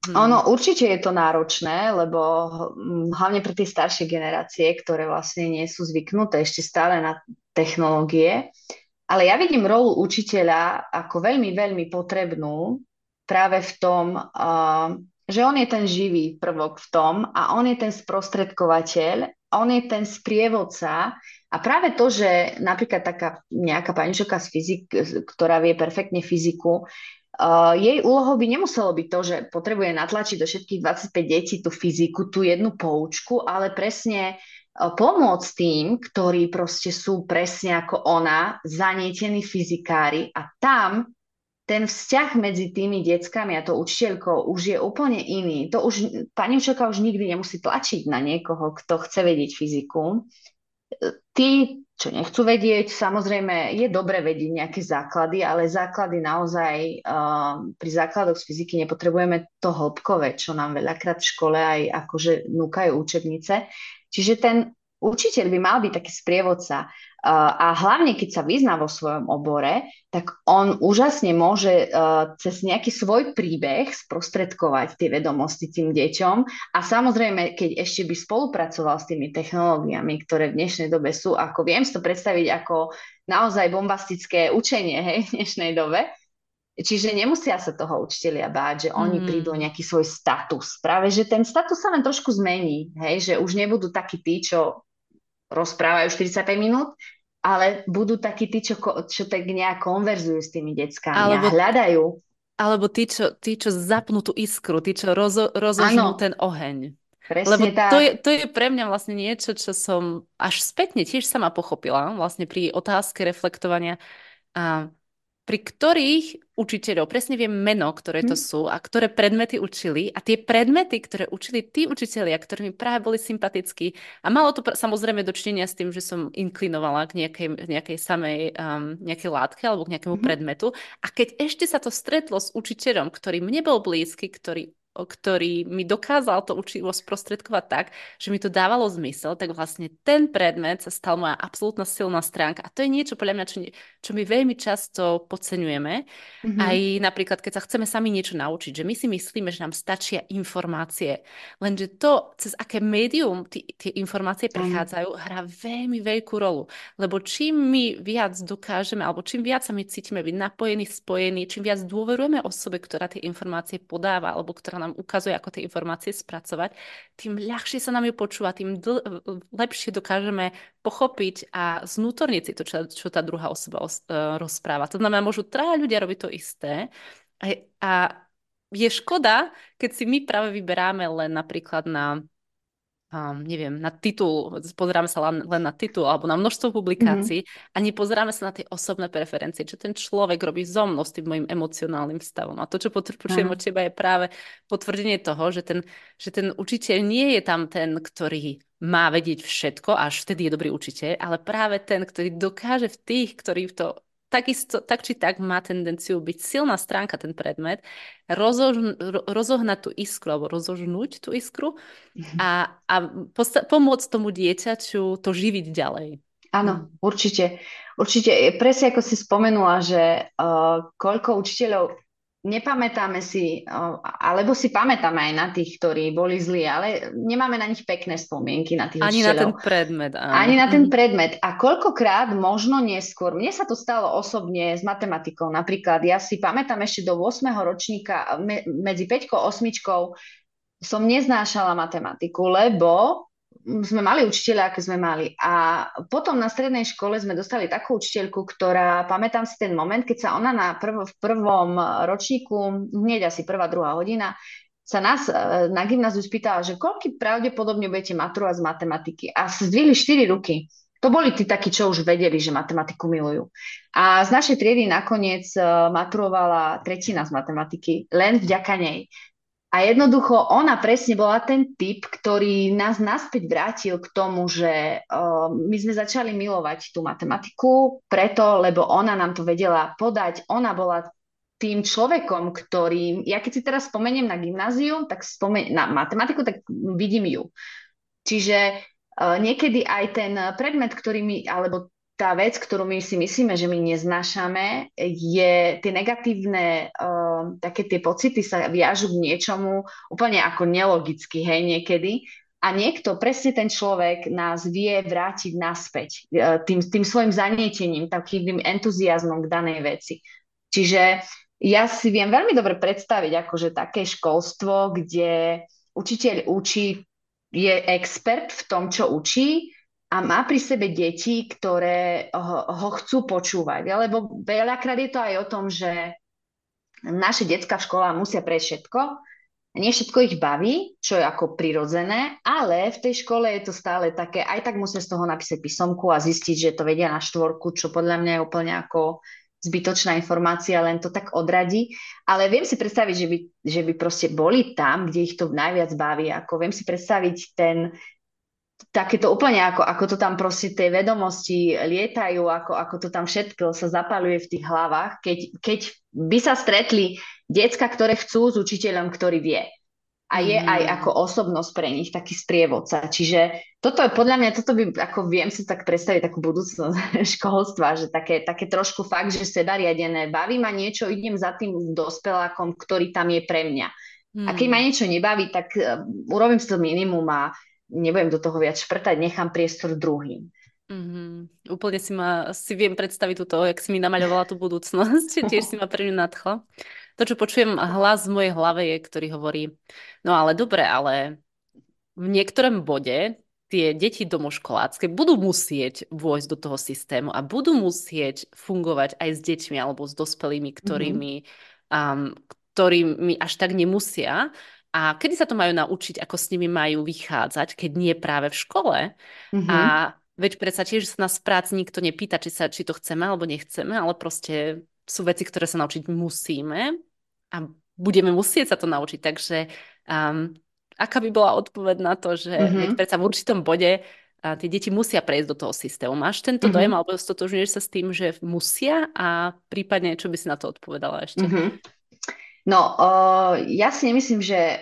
Ono určite je to náročné, lebo hlavne pre tie staršie generácie, ktoré vlastne nie sú zvyknuté ešte stále na technológie. Ale ja vidím rolu učiteľa ako veľmi, veľmi potrebnú práve v tom, že on je ten živý prvok v tom a on je ten sprostredkovateľ, on je ten sprievodca a práve to, že napríklad taká nejaká panička z ktorá vie perfektne fyziku, jej úlohou by nemuselo byť to, že potrebuje natlačiť do všetkých 25 detí tú fyziku, tú jednu poučku, ale presne pomôcť tým, ktorí proste sú presne ako ona, zanietení fyzikári a tam ten vzťah medzi tými deckami a tou učiteľkou už je úplne iný. To už, pani učiteľka už nikdy nemusí tlačiť na niekoho, kto chce vedieť fyziku. Tí, čo nechcú vedieť, samozrejme je dobre vedieť nejaké základy, ale základy naozaj pri základoch z fyziky nepotrebujeme to hĺbkové, čo nám veľakrát v škole aj akože núkajú učebnice. Čiže ten učiteľ by mal byť taký sprievodca a hlavne keď sa vyzná vo svojom obore, tak on úžasne môže cez nejaký svoj príbeh sprostredkovať tie vedomosti tým deťom a samozrejme, keď ešte by spolupracoval s tými technológiami, ktoré v dnešnej dobe sú, ako viem si to predstaviť ako naozaj bombastické učenie, hej, v dnešnej dobe. Čiže nemusia sa toho učitelia báť, že oni prídu o nejaký svoj status. Práve, že ten status sa len trošku zmení, hej, že už nebudú takí tí, čo rozprávajú 45 minút, ale budú takí tí, čo tak nejak konverzujú s tými deckami a hľadajú. Alebo tí, čo zapnú tú iskru, tí, čo rozožnú ten oheň. Presne lebo tak. to je pre mňa vlastne niečo, čo som až spätne tiež sama pochopila, vlastne pri otázke reflektovania. A pri ktorých učiteľov, presne viem meno, ktoré to sú a ktoré predmety učili a tie predmety, ktoré učili tí učitelia, ktorí mi práve boli sympatickí a malo to samozrejme dočinenia s tým, že som inklinovala k nejakej samej nejakej látke alebo k nejakému predmetu a keď ešte sa to stretlo s učiteľom, ktorý mne bol blízky, ktorý mi dokázal to učivo sprostredkovať tak, že mi to dávalo zmysel, tak vlastne ten predmet sa stal moja absolútna silná stránka. A to je niečo podľa mňa, čo my veľmi často podceňujeme. Aj napríklad, keď sa chceme sami niečo naučiť, že my si myslíme, že nám stačia informácie. Lenže to, cez aké médium tie informácie prechádzajú, hrá veľmi veľkú rolu. Lebo čím my viac dokážeme, alebo čím viac sa my cítime byť napojení, spojení, čím viac dôverujeme osobe, ktorá tie informácie podáva, alebo ktorá nám ukazuje, ako tie informácie spracovať, tým ľahšie sa nám ju počúva, tým lepšie dokážeme pochopiť a znútorniť si to, čo tá druhá osoba rozpráva. To znamená, môžu traja ľudia robiť to isté a je škoda, keď si my práve vyberáme len napríklad na neviem, na titul, pozeráme sa len na titul alebo na množstvo publikácií a nepozeráme sa na tie osobné preferencie, čo ten človek robí so mnou, s tým mojim emocionálnym stavom. A to, čo počujem od teba, je práve potvrdenie toho, že ten učiteľ nie je tam ten, ktorý má vedieť všetko, až vtedy je dobrý učiteľ, ale práve ten, ktorý dokáže v tých, ktorí to takisto, tak či tak má tendenciu byť silná stránka ten predmet, rozohnať tú iskru alebo rozožnúť tú iskru a pomôcť tomu dieťaťu to živiť ďalej. Áno, určite. Určite. Presne ako si spomenula, že koľko učiteľov nepamätáme si, alebo si pamätáme aj na tých, ktorí boli zlí, ale nemáme na nich pekné spomienky, na tých Ani učiteľov. Na ten predmet, áno. Ani na ten predmet. A koľkokrát, možno neskôr, mne sa to stalo osobne s matematikou. Napríklad, ja si pamätám ešte do 8. ročníka, medzi 5 a 8 som neznášala matematiku, lebo sme mali učiteľa, aké sme mali. A potom na strednej škole sme dostali takú učiteľku, ktorá, pamätám si ten moment, keď sa ona v prvom ročníku, hneď asi prvá, druhá hodina, sa nás na gymnáziu spýtala, že koľky pravdepodobne budete maturovať z matematiky. A zdvihli 4 ruky. To boli tí takí, čo už vedeli, že matematiku milujú. A z našej triedy nakoniec maturovala tretina z matematiky, len vďaka nej. A jednoducho ona presne bola ten typ, ktorý nás naspäť vrátil k tomu, že my sme začali milovať tú matematiku preto, lebo ona nám to vedela podať. Ona bola tým človekom, ktorým, ja keď si teraz spomeniem na gymnázium, tak na matematiku, tak vidím ju. Čiže niekedy aj ten predmet, alebo tá vec, ktorú my si myslíme, že my neznášame, je tie negatívne, také tie pocity sa viažu k niečomu úplne ako nelogicky, hej, niekedy. A niekto, presne ten človek, nás vie vrátiť naspäť tým svojim zanietením, takým entuziasmom k danej veci. Čiže ja si viem veľmi dobre predstaviť akože také školstvo, kde učiteľ učí, je expert v tom, čo učí, a má pri sebe deti, ktoré ho chcú počúvať. Lebo veľakrát je to aj o tom, že naše decká v školách musia prejsť všetko. Nie všetko ich baví, čo je ako prirodzené, ale v tej škole je to stále také, aj tak musia z toho napísať písomku a zistiť, že to vedia na štvorku, čo podľa mňa je úplne ako zbytočná informácia, len to tak odradí. Ale viem si predstaviť, že by proste boli tam, kde ich to najviac baví. Ako viem si predstaviť takéto úplne ako to tam proste tie vedomosti lietajú, ako to tam všetko sa zapaluje v tých hlavách, keď by sa stretli decka, ktoré chcú s učiteľom, ktorý vie. A je aj ako osobnosť pre nich taký sprievodca. Čiže toto je podľa mňa, toto by, ako viem si tak predstaviť takú budúcnosť školstva, že také trošku fakt, že sebariadené, baví ma niečo, idem za tým dospelákom, ktorý tam je pre mňa. A keď ma niečo nebaví, tak urobím si to minimum a nebudem do toho viac šprtať, nechám priestor druhým. Úplne si viem predstaviť túto, jak si mi namaľovala tú budúcnosť, tiež si ma pre ňu nadchla. To, čo počujem, hlas v mojej hlave je, ktorý hovorí, no ale dobre, ale v niektorom bode tie deti domoškolácké budú musieť vojsť do toho systému a budú musieť fungovať aj s deťmi alebo s dospelými, ktorými až tak nemusia. A kedy sa to majú naučiť, ako s nimi majú vychádzať, keď nie práve v škole? A veď predsa tiež sa nás v práci nikto nepýta, či to chceme alebo nechceme, ale proste sú veci, ktoré sa naučiť musíme a budeme musieť sa to naučiť. Takže aká by bola odpoveď na to, že veď predsa v určitom bode tie deti musia prejsť do toho systému. Máš tento dojem, alebo stotožňuješ sa s tým, že musia a prípadne, čo by si na to odpovedala ešte? No, ja si nemyslím, že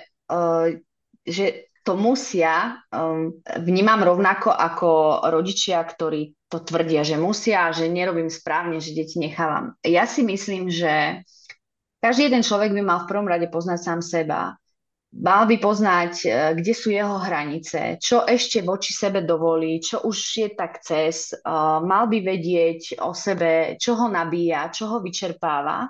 to musia, vnímam rovnako ako rodičia, ktorí to tvrdia, že musia, že nerobím správne, že deti nechávam. Ja si myslím, že každý jeden človek by mal v prvom rade poznať sám seba. Mal by poznať, kde sú jeho hranice, čo ešte voči sebe dovolí, čo už je tak cez. Mal by vedieť o sebe, čo ho nabíja, čo ho vyčerpáva.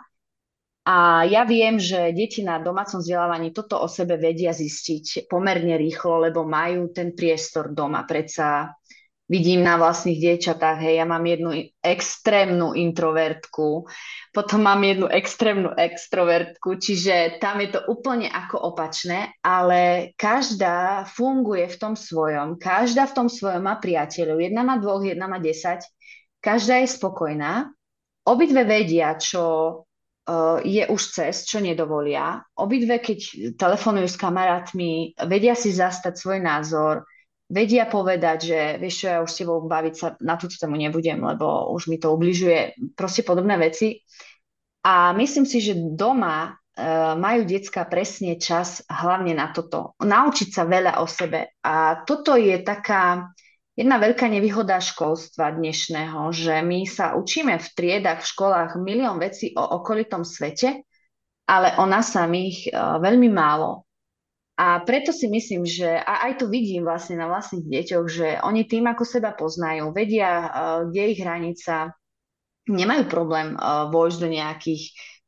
A ja viem, že deti na domácom vzdelávaní toto o sebe vedia zistiť pomerne rýchlo, lebo majú ten priestor doma. Predsa vidím na vlastných dievčatách, hej, ja mám jednu extrémnu introvertku, potom mám jednu extrémnu extrovertku, čiže tam je to úplne ako opačné, ale každá funguje v tom svojom, každá v tom svojom má priateľov, jedna má 2, jedna má 10, každá je spokojná, obidve vedia, čo je už cez, čo nedovolia. Obidve, keď telefonujú s kamarátmi, vedia si zastať svoj názor, vedia povedať, že vieš čo, ja už s tebou baviť sa na túto tému nebudem, lebo už mi to ubližuje, proste podobné veci. A myslím si, že doma majú decká presne čas hlavne na toto. Naučiť sa veľa o sebe. A toto je taká jedna veľká nevýhoda školstva dnešného, že my sa učíme v triedách, v školách milión vecí o okolitom svete, ale o nás samých veľmi málo. A preto si myslím, že a aj to vidím vlastne na vlastných deťoch, že oni tým, ako seba poznajú, vedia, kde je ich hranica, nemajú problém vojsť do nejakých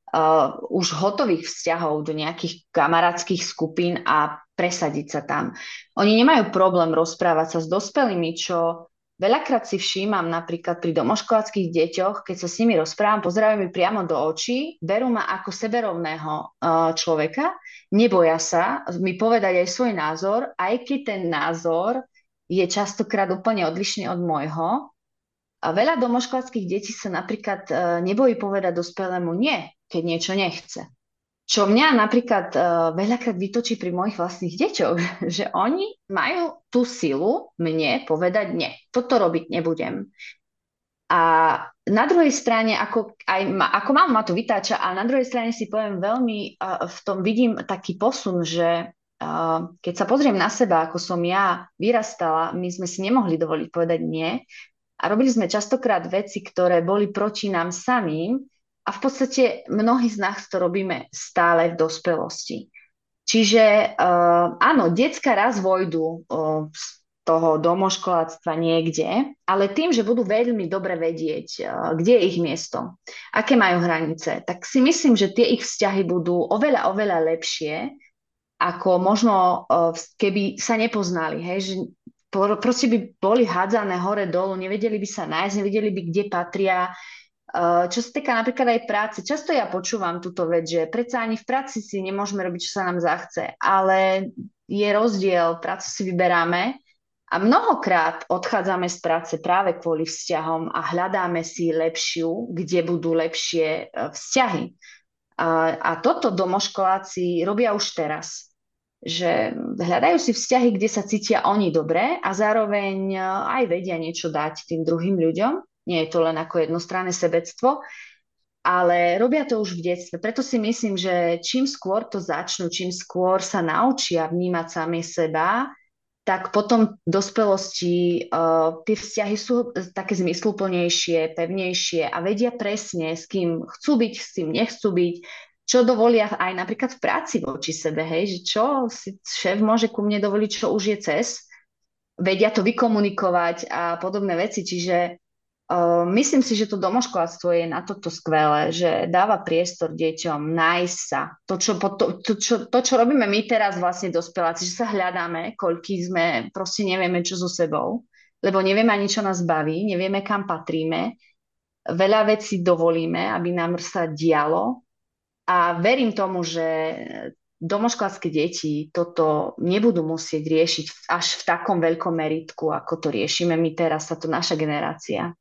už hotových vzťahov, do nejakých kamarátskych skupín a presadiť sa tam. Oni nemajú problém rozprávať sa s dospelými, čo veľakrát si všímam napríklad pri domoškoláckých deťoch, keď sa s nimi rozprávam, pozerajú mi priamo do očí, berú ma ako seberovného človeka, neboja sa mi povedať aj svoj názor, aj keď ten názor je častokrát úplne odlišný od môjho. A veľa domoškoláckých detí sa napríklad nebojí povedať dospelému nie, keď niečo nechce. Čo mňa napríklad veľakrát vytočí pri mojich vlastných deťoch, že oni majú tú silu mne povedať nie, toto robiť nebudem. A na druhej strane, ako mama ma to vytáča, a na druhej strane si poviem veľmi, v tom vidím taký posun, že keď sa pozriem na seba, ako som ja vyrastala, my sme si nemohli dovoliť povedať nie. a robili sme častokrát veci, ktoré boli proti nám samým a v podstate mnohí z nás to robíme stále v dospelosti. Čiže áno, decka raz vojdu z toho domoškoláctva niekde, ale tým, že budú veľmi dobre vedieť, kde je ich miesto, aké majú hranice, tak si myslím, že tie ich vzťahy budú oveľa, oveľa lepšie, ako možno keby sa nepoznali, hej, že proste by boli hádzané hore dolu, nevedeli by sa nájsť, nevedeli by, kde patria. Čo sa týka napríklad aj práce, často ja počúvam túto vec, že predsa ani v práci si nemôžeme robiť, čo sa nám zachce, ale je rozdiel, prácu si vyberáme a mnohokrát odchádzame z práce práve kvôli vzťahom a hľadáme si lepšiu, kde budú lepšie vzťahy. A toto domoškoláci robia už teraz, že hľadajú si vzťahy, kde sa cítia oni dobre a zároveň aj vedia niečo dať tým druhým ľuďom. Nie je to len ako jednostranné sebectvo, ale robia to už v detstve. Preto si myslím, že čím skôr to začnú, čím skôr sa naučia vnímať sami seba, tak potom v dospelosti tie vzťahy sú také zmysluplnejšie, pevnejšie a vedia presne, s kým chcú byť, s kým nechcú byť, čo dovolia aj napríklad v práci voči sebe, hej, že čo si šéf môže ku mne dovoliť, čo už je cez, vedia to vykomunikovať a podobné veci, čiže myslím si, že to domoškoláctvo je na toto skvelé, že dáva priestor deťom nájsť sa. To, čo robíme my teraz vlastne dospeláci, že sa hľadáme, koľký sme, proste nevieme, čo so sebou, lebo nevieme ani, čo nás baví, nevieme, kam patríme. Veľa vecí dovolíme, aby nám sa dialo a verím tomu, že domoškolácké deti toto nebudú musieť riešiť až v takom veľkom meritku, ako to riešime my teraz, táto naša generácia.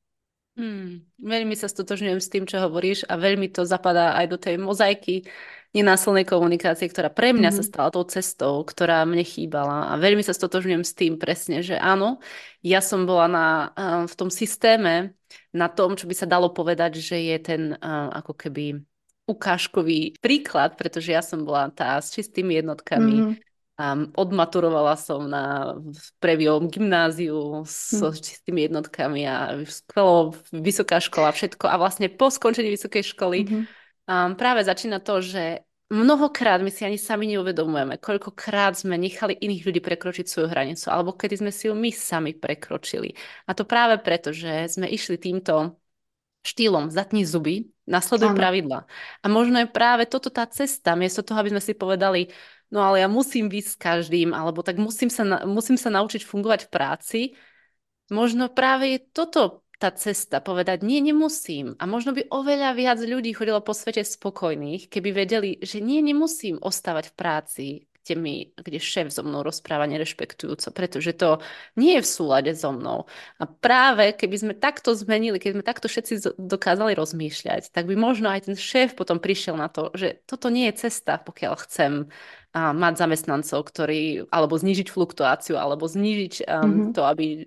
Veľmi sa stotožňujem s tým, čo hovoríš a veľmi to zapadá aj do tej mozaiky nenásilnej komunikácie, ktorá pre mňa sa stala tou cestou, ktorá mne chýbala a veľmi sa stotožňujem s tým presne, že áno, ja som bola v tom systéme, na tom, čo by sa dalo povedať, že je ten ako keby ukážkový príklad, pretože ja som bola tá s čistými jednotkami, odmaturovala som na previom gymnáziu so čistými jednotkami a skvelo vysoká škola, všetko a vlastne po skončení vysokej školy práve začína to, že mnohokrát my si ani sami neuvedomujeme, koľkokrát sme nechali iných ľudí prekročiť svoju hranicu alebo kedy sme si ju my sami prekročili. A to práve preto, že sme išli týmto štýlom zatni zuby, nasleduj pravidla. A možno je práve toto tá cesta, miesto toho, aby sme si povedali, no ale ja musím byť s každým, alebo tak musím sa naučiť fungovať v práci. Možno práve je toto tá cesta, povedať, nie, nemusím. A možno by oveľa viac ľudí chodilo po svete spokojných, keby vedeli, že nie, nemusím ostávať v práci, kde šéf so mnou rozpráva nerešpektujúco, pretože to nie je v súlade so mnou. A práve keby sme takto zmenili, keď sme takto všetci dokázali rozmýšľať, tak by možno aj ten šéf potom prišiel na to, že toto nie je cesta, pokiaľ chcem mať zamestnancov, alebo znížiť fluktuáciu, alebo znížiť to, aby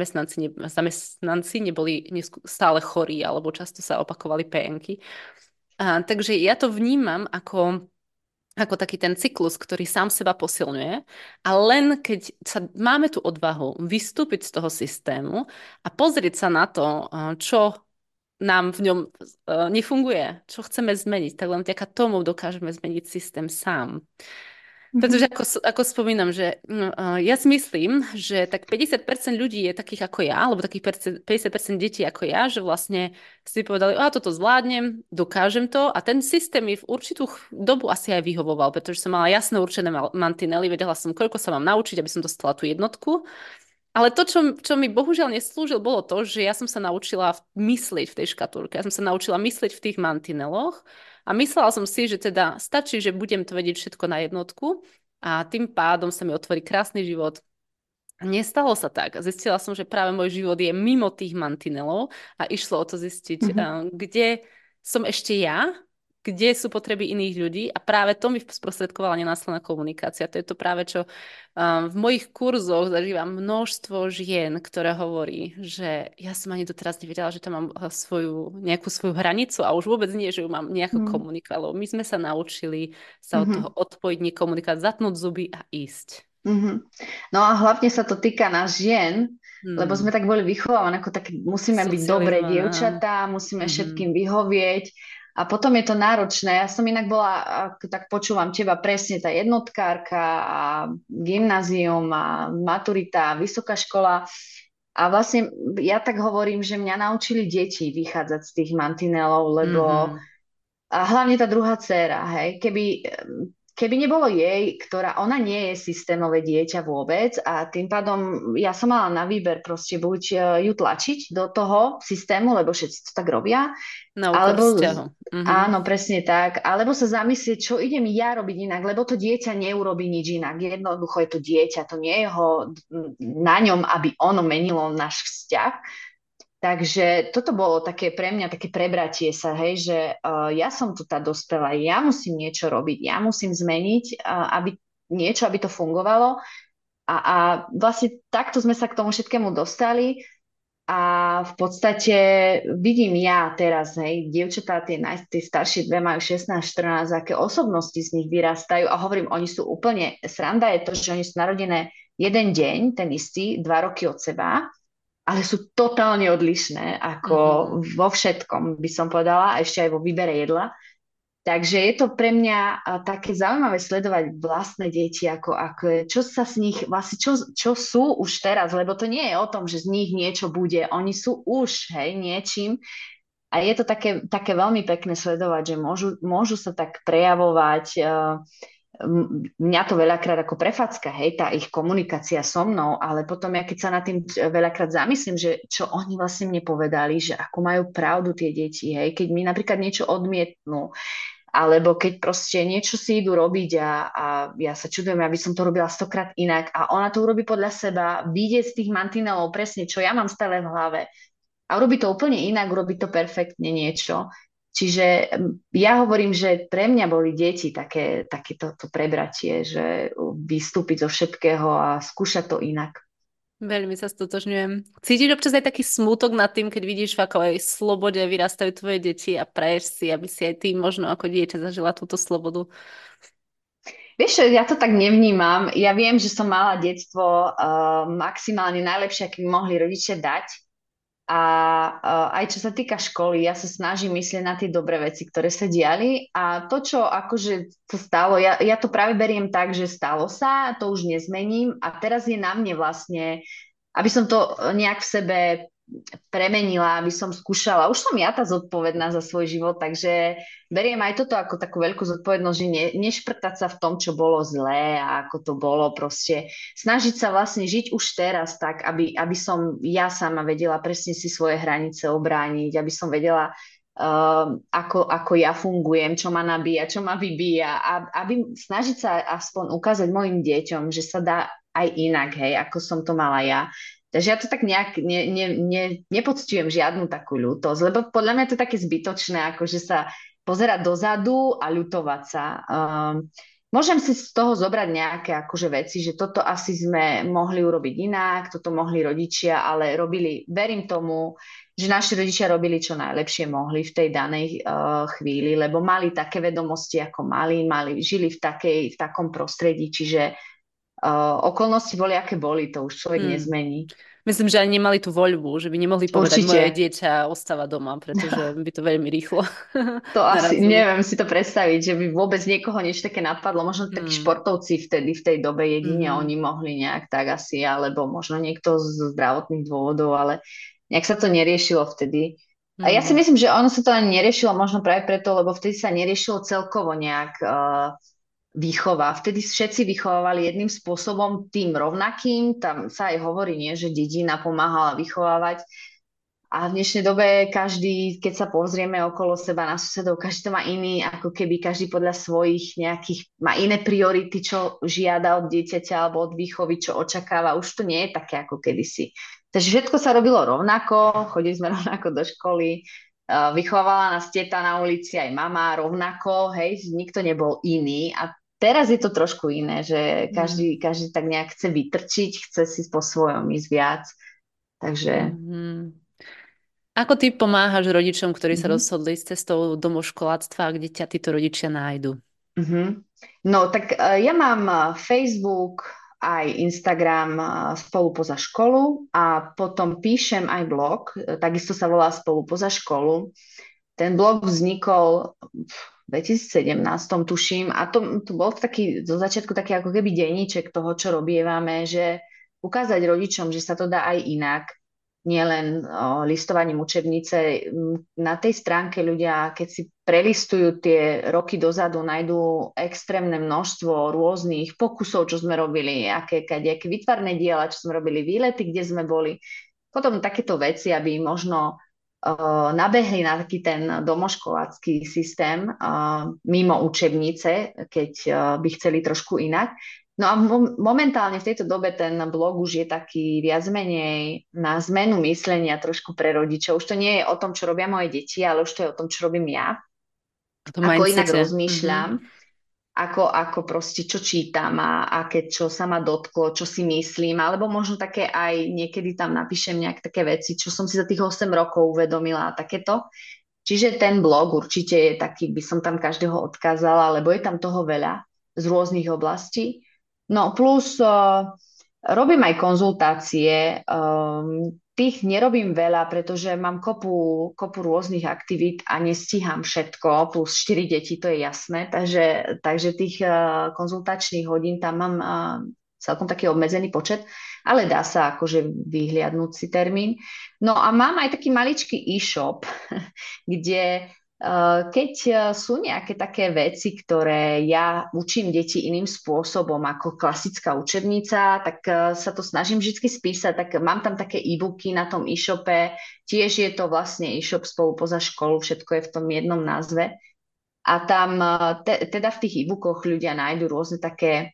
zamestnanci neboli stále chorí, alebo často sa opakovali PN-ky. Takže ja to vnímam ako taký ten cyklus, ktorý sám seba posilňuje a len keď máme tú odvahu vystúpiť z toho systému a pozrieť sa na to, čo nám v ňom nefunguje, čo chceme zmeniť, tak len vďaka tomu dokážeme zmeniť systém sám. Pretože ako spomínam, že ja si myslím, že tak 50% ľudí je takých ako ja, alebo takých 50% detí ako ja, že vlastne si povedali, toto zvládnem, dokážem to a ten systém mi v určitú dobu asi aj vyhovoval, pretože som mala jasné určené mantinely, vedela som, koľko sa mám naučiť, aby som dostala tú jednotku. Ale to, čo mi bohužiaľ neslúžil, bolo to, že ja som sa naučila myslieť v tej škatulke, ja som sa naučila myslieť v tých mantineloch a myslela som si, že teda stačí, že budem to vedieť všetko na jednotku a tým pádom sa mi otvorí krásny život. Nestalo sa tak. Zistila som, že práve môj život je mimo tých mantinelov a išlo o to zistiť, kde som ešte ja, kde sú potreby iných ľudí a práve to mi sprostredkovala nenásilná komunikácia. To je to práve, čo v mojich kurzoch zažívam množstvo žien, ktoré hovorí, že ja som ani doteraz nevedela, že tam mám nejakú svoju hranicu a už vôbec nie, že ju mám nejako komunikovať. My sme sa naučili sa od toho odpojiť, nekomunikovať, zatnúť zuby a ísť. No a hlavne sa to týka nás žien, lebo sme tak boli vychovávaní, ako tak musíme byť dobré Socializovaná, áno. dievčatá, musíme všetkým vyhovieť a potom je to náročné. Ja som inak bola, ako tak počúvam teba, presne tá jednotkárka a gymnázium a maturita, vysoká škola a vlastne ja tak hovorím, že mňa naučili deti vychádzať z tých mantinelov, lebo a hlavne tá druhá dcéra, hej, keby nebolo jej, ona nie je systémové dieťa vôbec a tým pádom ja som mala na výber proste buď ju tlačiť do toho systému, lebo všetci to tak robia, Na úkor alebo vzťahu. áno, presne tak, alebo sa zamyslieť, čo idem ja robiť inak, lebo to dieťa neurobí nič inak. Jednoducho je to dieťa, to nie je na ňom, aby ono menilo náš vzťah. Takže toto bolo také pre mňa také prebratie sa, hej, že ja som tu tá dospelá, ja musím niečo robiť, ja musím zmeniť, aby to fungovalo. A vlastne takto sme sa k tomu všetkému dostali a v podstate vidím ja teraz, hej, dievčatá, tie staršie dve majú 16-14, aké osobnosti z nich vyrastajú a hovorím, oni sú úplne, sranda je to, že oni sú narodené jeden deň, ten istý, 2 roky od seba, ale sú totálne odlišné, ako vo všetkom, by som povedala, a ešte aj vo výbere jedla. Takže je to pre mňa také zaujímavé sledovať vlastné deti, čo sa z nich, vlastne čo sú už teraz, lebo to nie je o tom, že z nich niečo bude, oni sú už, hej, niečím. A je to také veľmi pekné sledovať, že môžu sa tak prejavovať. Mňa to veľakrát ako prefacka, hej, tá ich komunikácia so mnou, ale potom ja keď sa nad tým veľakrát zamyslím, že čo oni vlastne mne povedali, že ako majú pravdu tie deti, hej, keď mi napríklad niečo odmietnú, alebo keď proste niečo si idú robiť a ja sa čudujem, aby som to robila 100-krát inak a ona to urobí podľa seba, vyjde z tých mantinelov presne, čo ja mám stále v hlave a urobí to úplne inak, urobí to perfektne niečo. Čiže ja hovorím, že pre mňa boli deti takéto prebratie, že vystúpiť zo všetkého a skúšať to inak. Veľmi sa stotožňujem. Cítiš občas aj taký smútok nad tým, keď vidíš, v akej slobode vyrastajú tvoje deti a praješ si, aby si aj ty možno ako dieťa zažila túto slobodu? Vieš čo, ja to tak nevnímam. Ja viem, že som mala detstvo maximálne najlepšie, aké mi mohli rodičia dať. A aj čo sa týka školy, ja sa snažím myslieť na tie dobré veci, ktoré sa diali a to, čo akože sa stalo, ja to práve beriem tak, že stalo sa, to už nezmením a teraz je na mne vlastne, aby som to nejak v sebe premenila, aby som skúšala. Už som ja tá zodpovedná za svoj život, takže beriem aj toto ako takú veľkú zodpovednosť, že nešprtať sa v tom, čo bolo zlé a ako to bolo proste. Snažiť sa vlastne žiť už teraz tak, aby som ja sama vedela presne si svoje hranice obrániť, aby som vedela ako ja fungujem, čo ma nabíja, čo ma vybíja a aby snažiť sa aspoň ukázať mojim deťom, že sa dá aj inak, hej, ako som to mala ja. Takže ja to tak nejak nepocťujem žiadnu takú ľútosť, lebo podľa mňa to je také zbytočné, ako že sa pozerať dozadu a ľutovať sa. Môžem si z toho zobrať nejaké akože veci, že toto asi sme mohli urobiť inak, toto mohli rodičia, ale verím tomu, že naši rodičia robili čo najlepšie mohli v tej danej chvíli, lebo mali také vedomosti, ako žili v takom prostredí, čiže okolnosti boli, aké boli, to už človek nezmení. Myslím, že ani nemali tú voľbu, že by nemohli povedať, Určite. Moje dieťa ostáva doma, pretože by to veľmi rýchlo To asi narazilo. neviem si to predstaviť, že by vôbec niekoho niečo také napadlo. Možno takí športovci vtedy v tej dobe jedine oni mohli nejak tak asi, alebo možno niekto z zdravotných dôvodov, ale nejak sa to neriešilo vtedy. A ja si myslím, že ono sa to ani neriešilo možno práve preto, lebo vtedy sa neriešilo celkovo nejak výchova. Vtedy všetci vychovávali jedným spôsobom, tým rovnakým. Tam sa aj hovorí, nie, že dedina pomáhala vychovávať. A v dnešnej dobe každý, keď sa pozrieme okolo seba na susedov, každý to má iný, ako keby každý podľa svojich nejakých, má iné priority, čo žiada od dieťaťa alebo od výchovy, čo očakáva. Už to nie je také ako kedysi. Takže všetko sa robilo rovnako, chodili sme rovnako do školy, vychovávala nás teta na ulici, aj mama rovnako, hej, nikto nebol iný. A teraz je to trošku iné, že každý tak nejak chce vytrčiť, chce si po svojom ísť viac. Takže... Ako ty pomáhaš rodičom, ktorí sa rozhodli s cestou domoškoláctva, kde ťa títo rodičia nájdu? No, tak ja mám Facebook, aj Instagram Spolu poza školu a potom píšem aj blog, takisto sa volá Spolu poza školu. Ten blog vznikol v 2017, tuším, a to bol taký, zo začiatku taký ako keby denníček toho, čo robievame, že ukázať rodičom, že sa to dá aj inak, nielen listovaním učebnice. Na tej stránke ľudia, keď si prelistujú tie roky dozadu, nájdú extrémne množstvo rôznych pokusov, čo sme robili, aké výtvarné diela, čo sme robili, výlety, kde sme boli. Potom takéto veci, aby možno nabehli na taký ten domoškolácky systém mimo učebnice, keď by chceli trošku inak. No a momentálne v tejto dobe ten blog už je taký viac menej na zmenu myslenia trošku pre rodičov. Už to nie je o tom, čo robia moje deti, ale už to je o tom, čo robím ja. Ako inak rozmýšľam, ako proste čo čítam a aké čo sa ma dotklo, čo si myslím, alebo možno také aj niekedy tam napíšem nejaké také veci, čo som si za tých 8 rokov uvedomila a takéto. Čiže ten blog určite je taký, by som tam každého odkázala, lebo je tam toho veľa z rôznych oblastí. No plus robím aj konzultácie, tých nerobím veľa, pretože mám kopu rôznych aktivít a nestíham všetko, plus 4 deti, to je jasné, takže tých konzultačných hodín tam mám celkom taký obmedzený počet, ale dá sa akože vyhliadnúť si termín. No a mám aj taký maličký e-shop, kde keď sú nejaké také veci, ktoré ja učím deti iným spôsobom ako klasická učebnica, tak sa to snažím vždy spísať, tak mám tam také e-booky na tom e-shope, tiež je to vlastne e-shop Spolu poza školu, všetko je v tom jednom názve a tam teda v tých e-bookoch ľudia nájdu rôzne také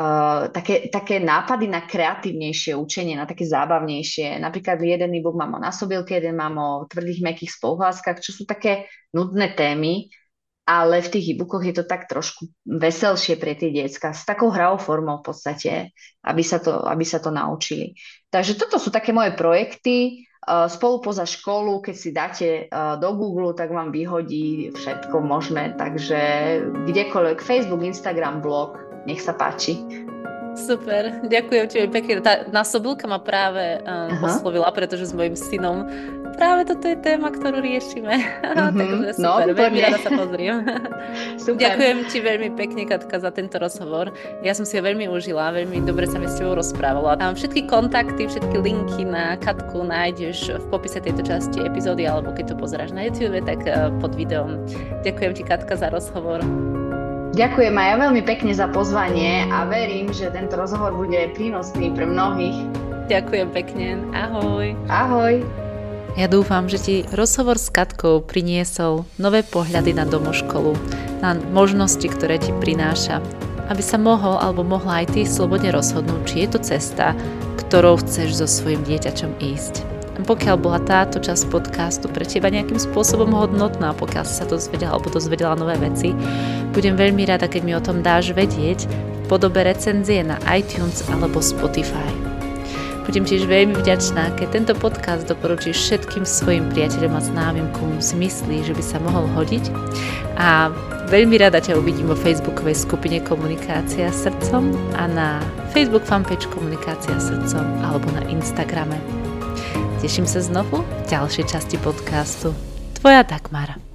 nápady na kreatívnejšie učenie, na také zábavnejšie. Napríklad jeden e-book mám o násobilke, jeden mám o tvrdých, mäkkých spoluhláskach, čo sú také nudné témy, ale v tých e-bookoch je to tak trošku veselšie pre tie decká, s takou hravou formou v podstate, aby sa to naučili. Takže toto sú také moje projekty. Spolu poza školu, keď si dáte do Google, tak vám vyhodí všetko možné, takže kdekoľvek, Facebook, Instagram, blog, nech sa páči. Super, ďakujem ti pekne. Tá násobilka ma práve oslovila, pretože s mojím synom práve toto je téma, ktorú riešime. Takže super, veľmi rada sa pozriem. Super. Ďakujem ti veľmi pekne, Katka, za tento rozhovor. Ja som si ho veľmi užila, veľmi dobre sa mi s tebou rozprávala. Tam všetky kontakty, všetky linky na Katku nájdeš v popise tejto časti epizódy, alebo keď to pozeráš na YouTube, tak pod videom. Ďakujem ti, Katka, za rozhovor. Ďakujem aj ja veľmi pekne za pozvanie a verím, že tento rozhovor bude prínosný pre mnohých. Ďakujem pekne. Ahoj. Ahoj. Ja dúfam, že ti rozhovor s Katkou priniesol nové pohľady na domoškolu, na možnosti, ktoré ti prináša, aby sa mohol alebo mohla aj ty slobodne rozhodnúť, či je to cesta, ktorou chceš so svojím dieťačom ísť. Pokiaľ bola táto časť podcastu pre teba nejakým spôsobom hodnotná, pokiaľ si sa dozvedela alebo dozvedela nové veci, budem veľmi rada, keď mi o tom dáš vedieť v podobe recenzie na iTunes alebo Spotify. Budem tiež veľmi vďačná, keď tento podcast doporučíš všetkým svojim priateľom a známym, komu si myslíš, že by sa mohol hodiť. A veľmi rada ťa uvidím vo facebookovej skupine Komunikácia srdcom a na Facebook fanpage Komunikácia srdcom alebo na Instagrame. Teším sa znovu v ďalšej časti podcastu. Tvoja Dagmar.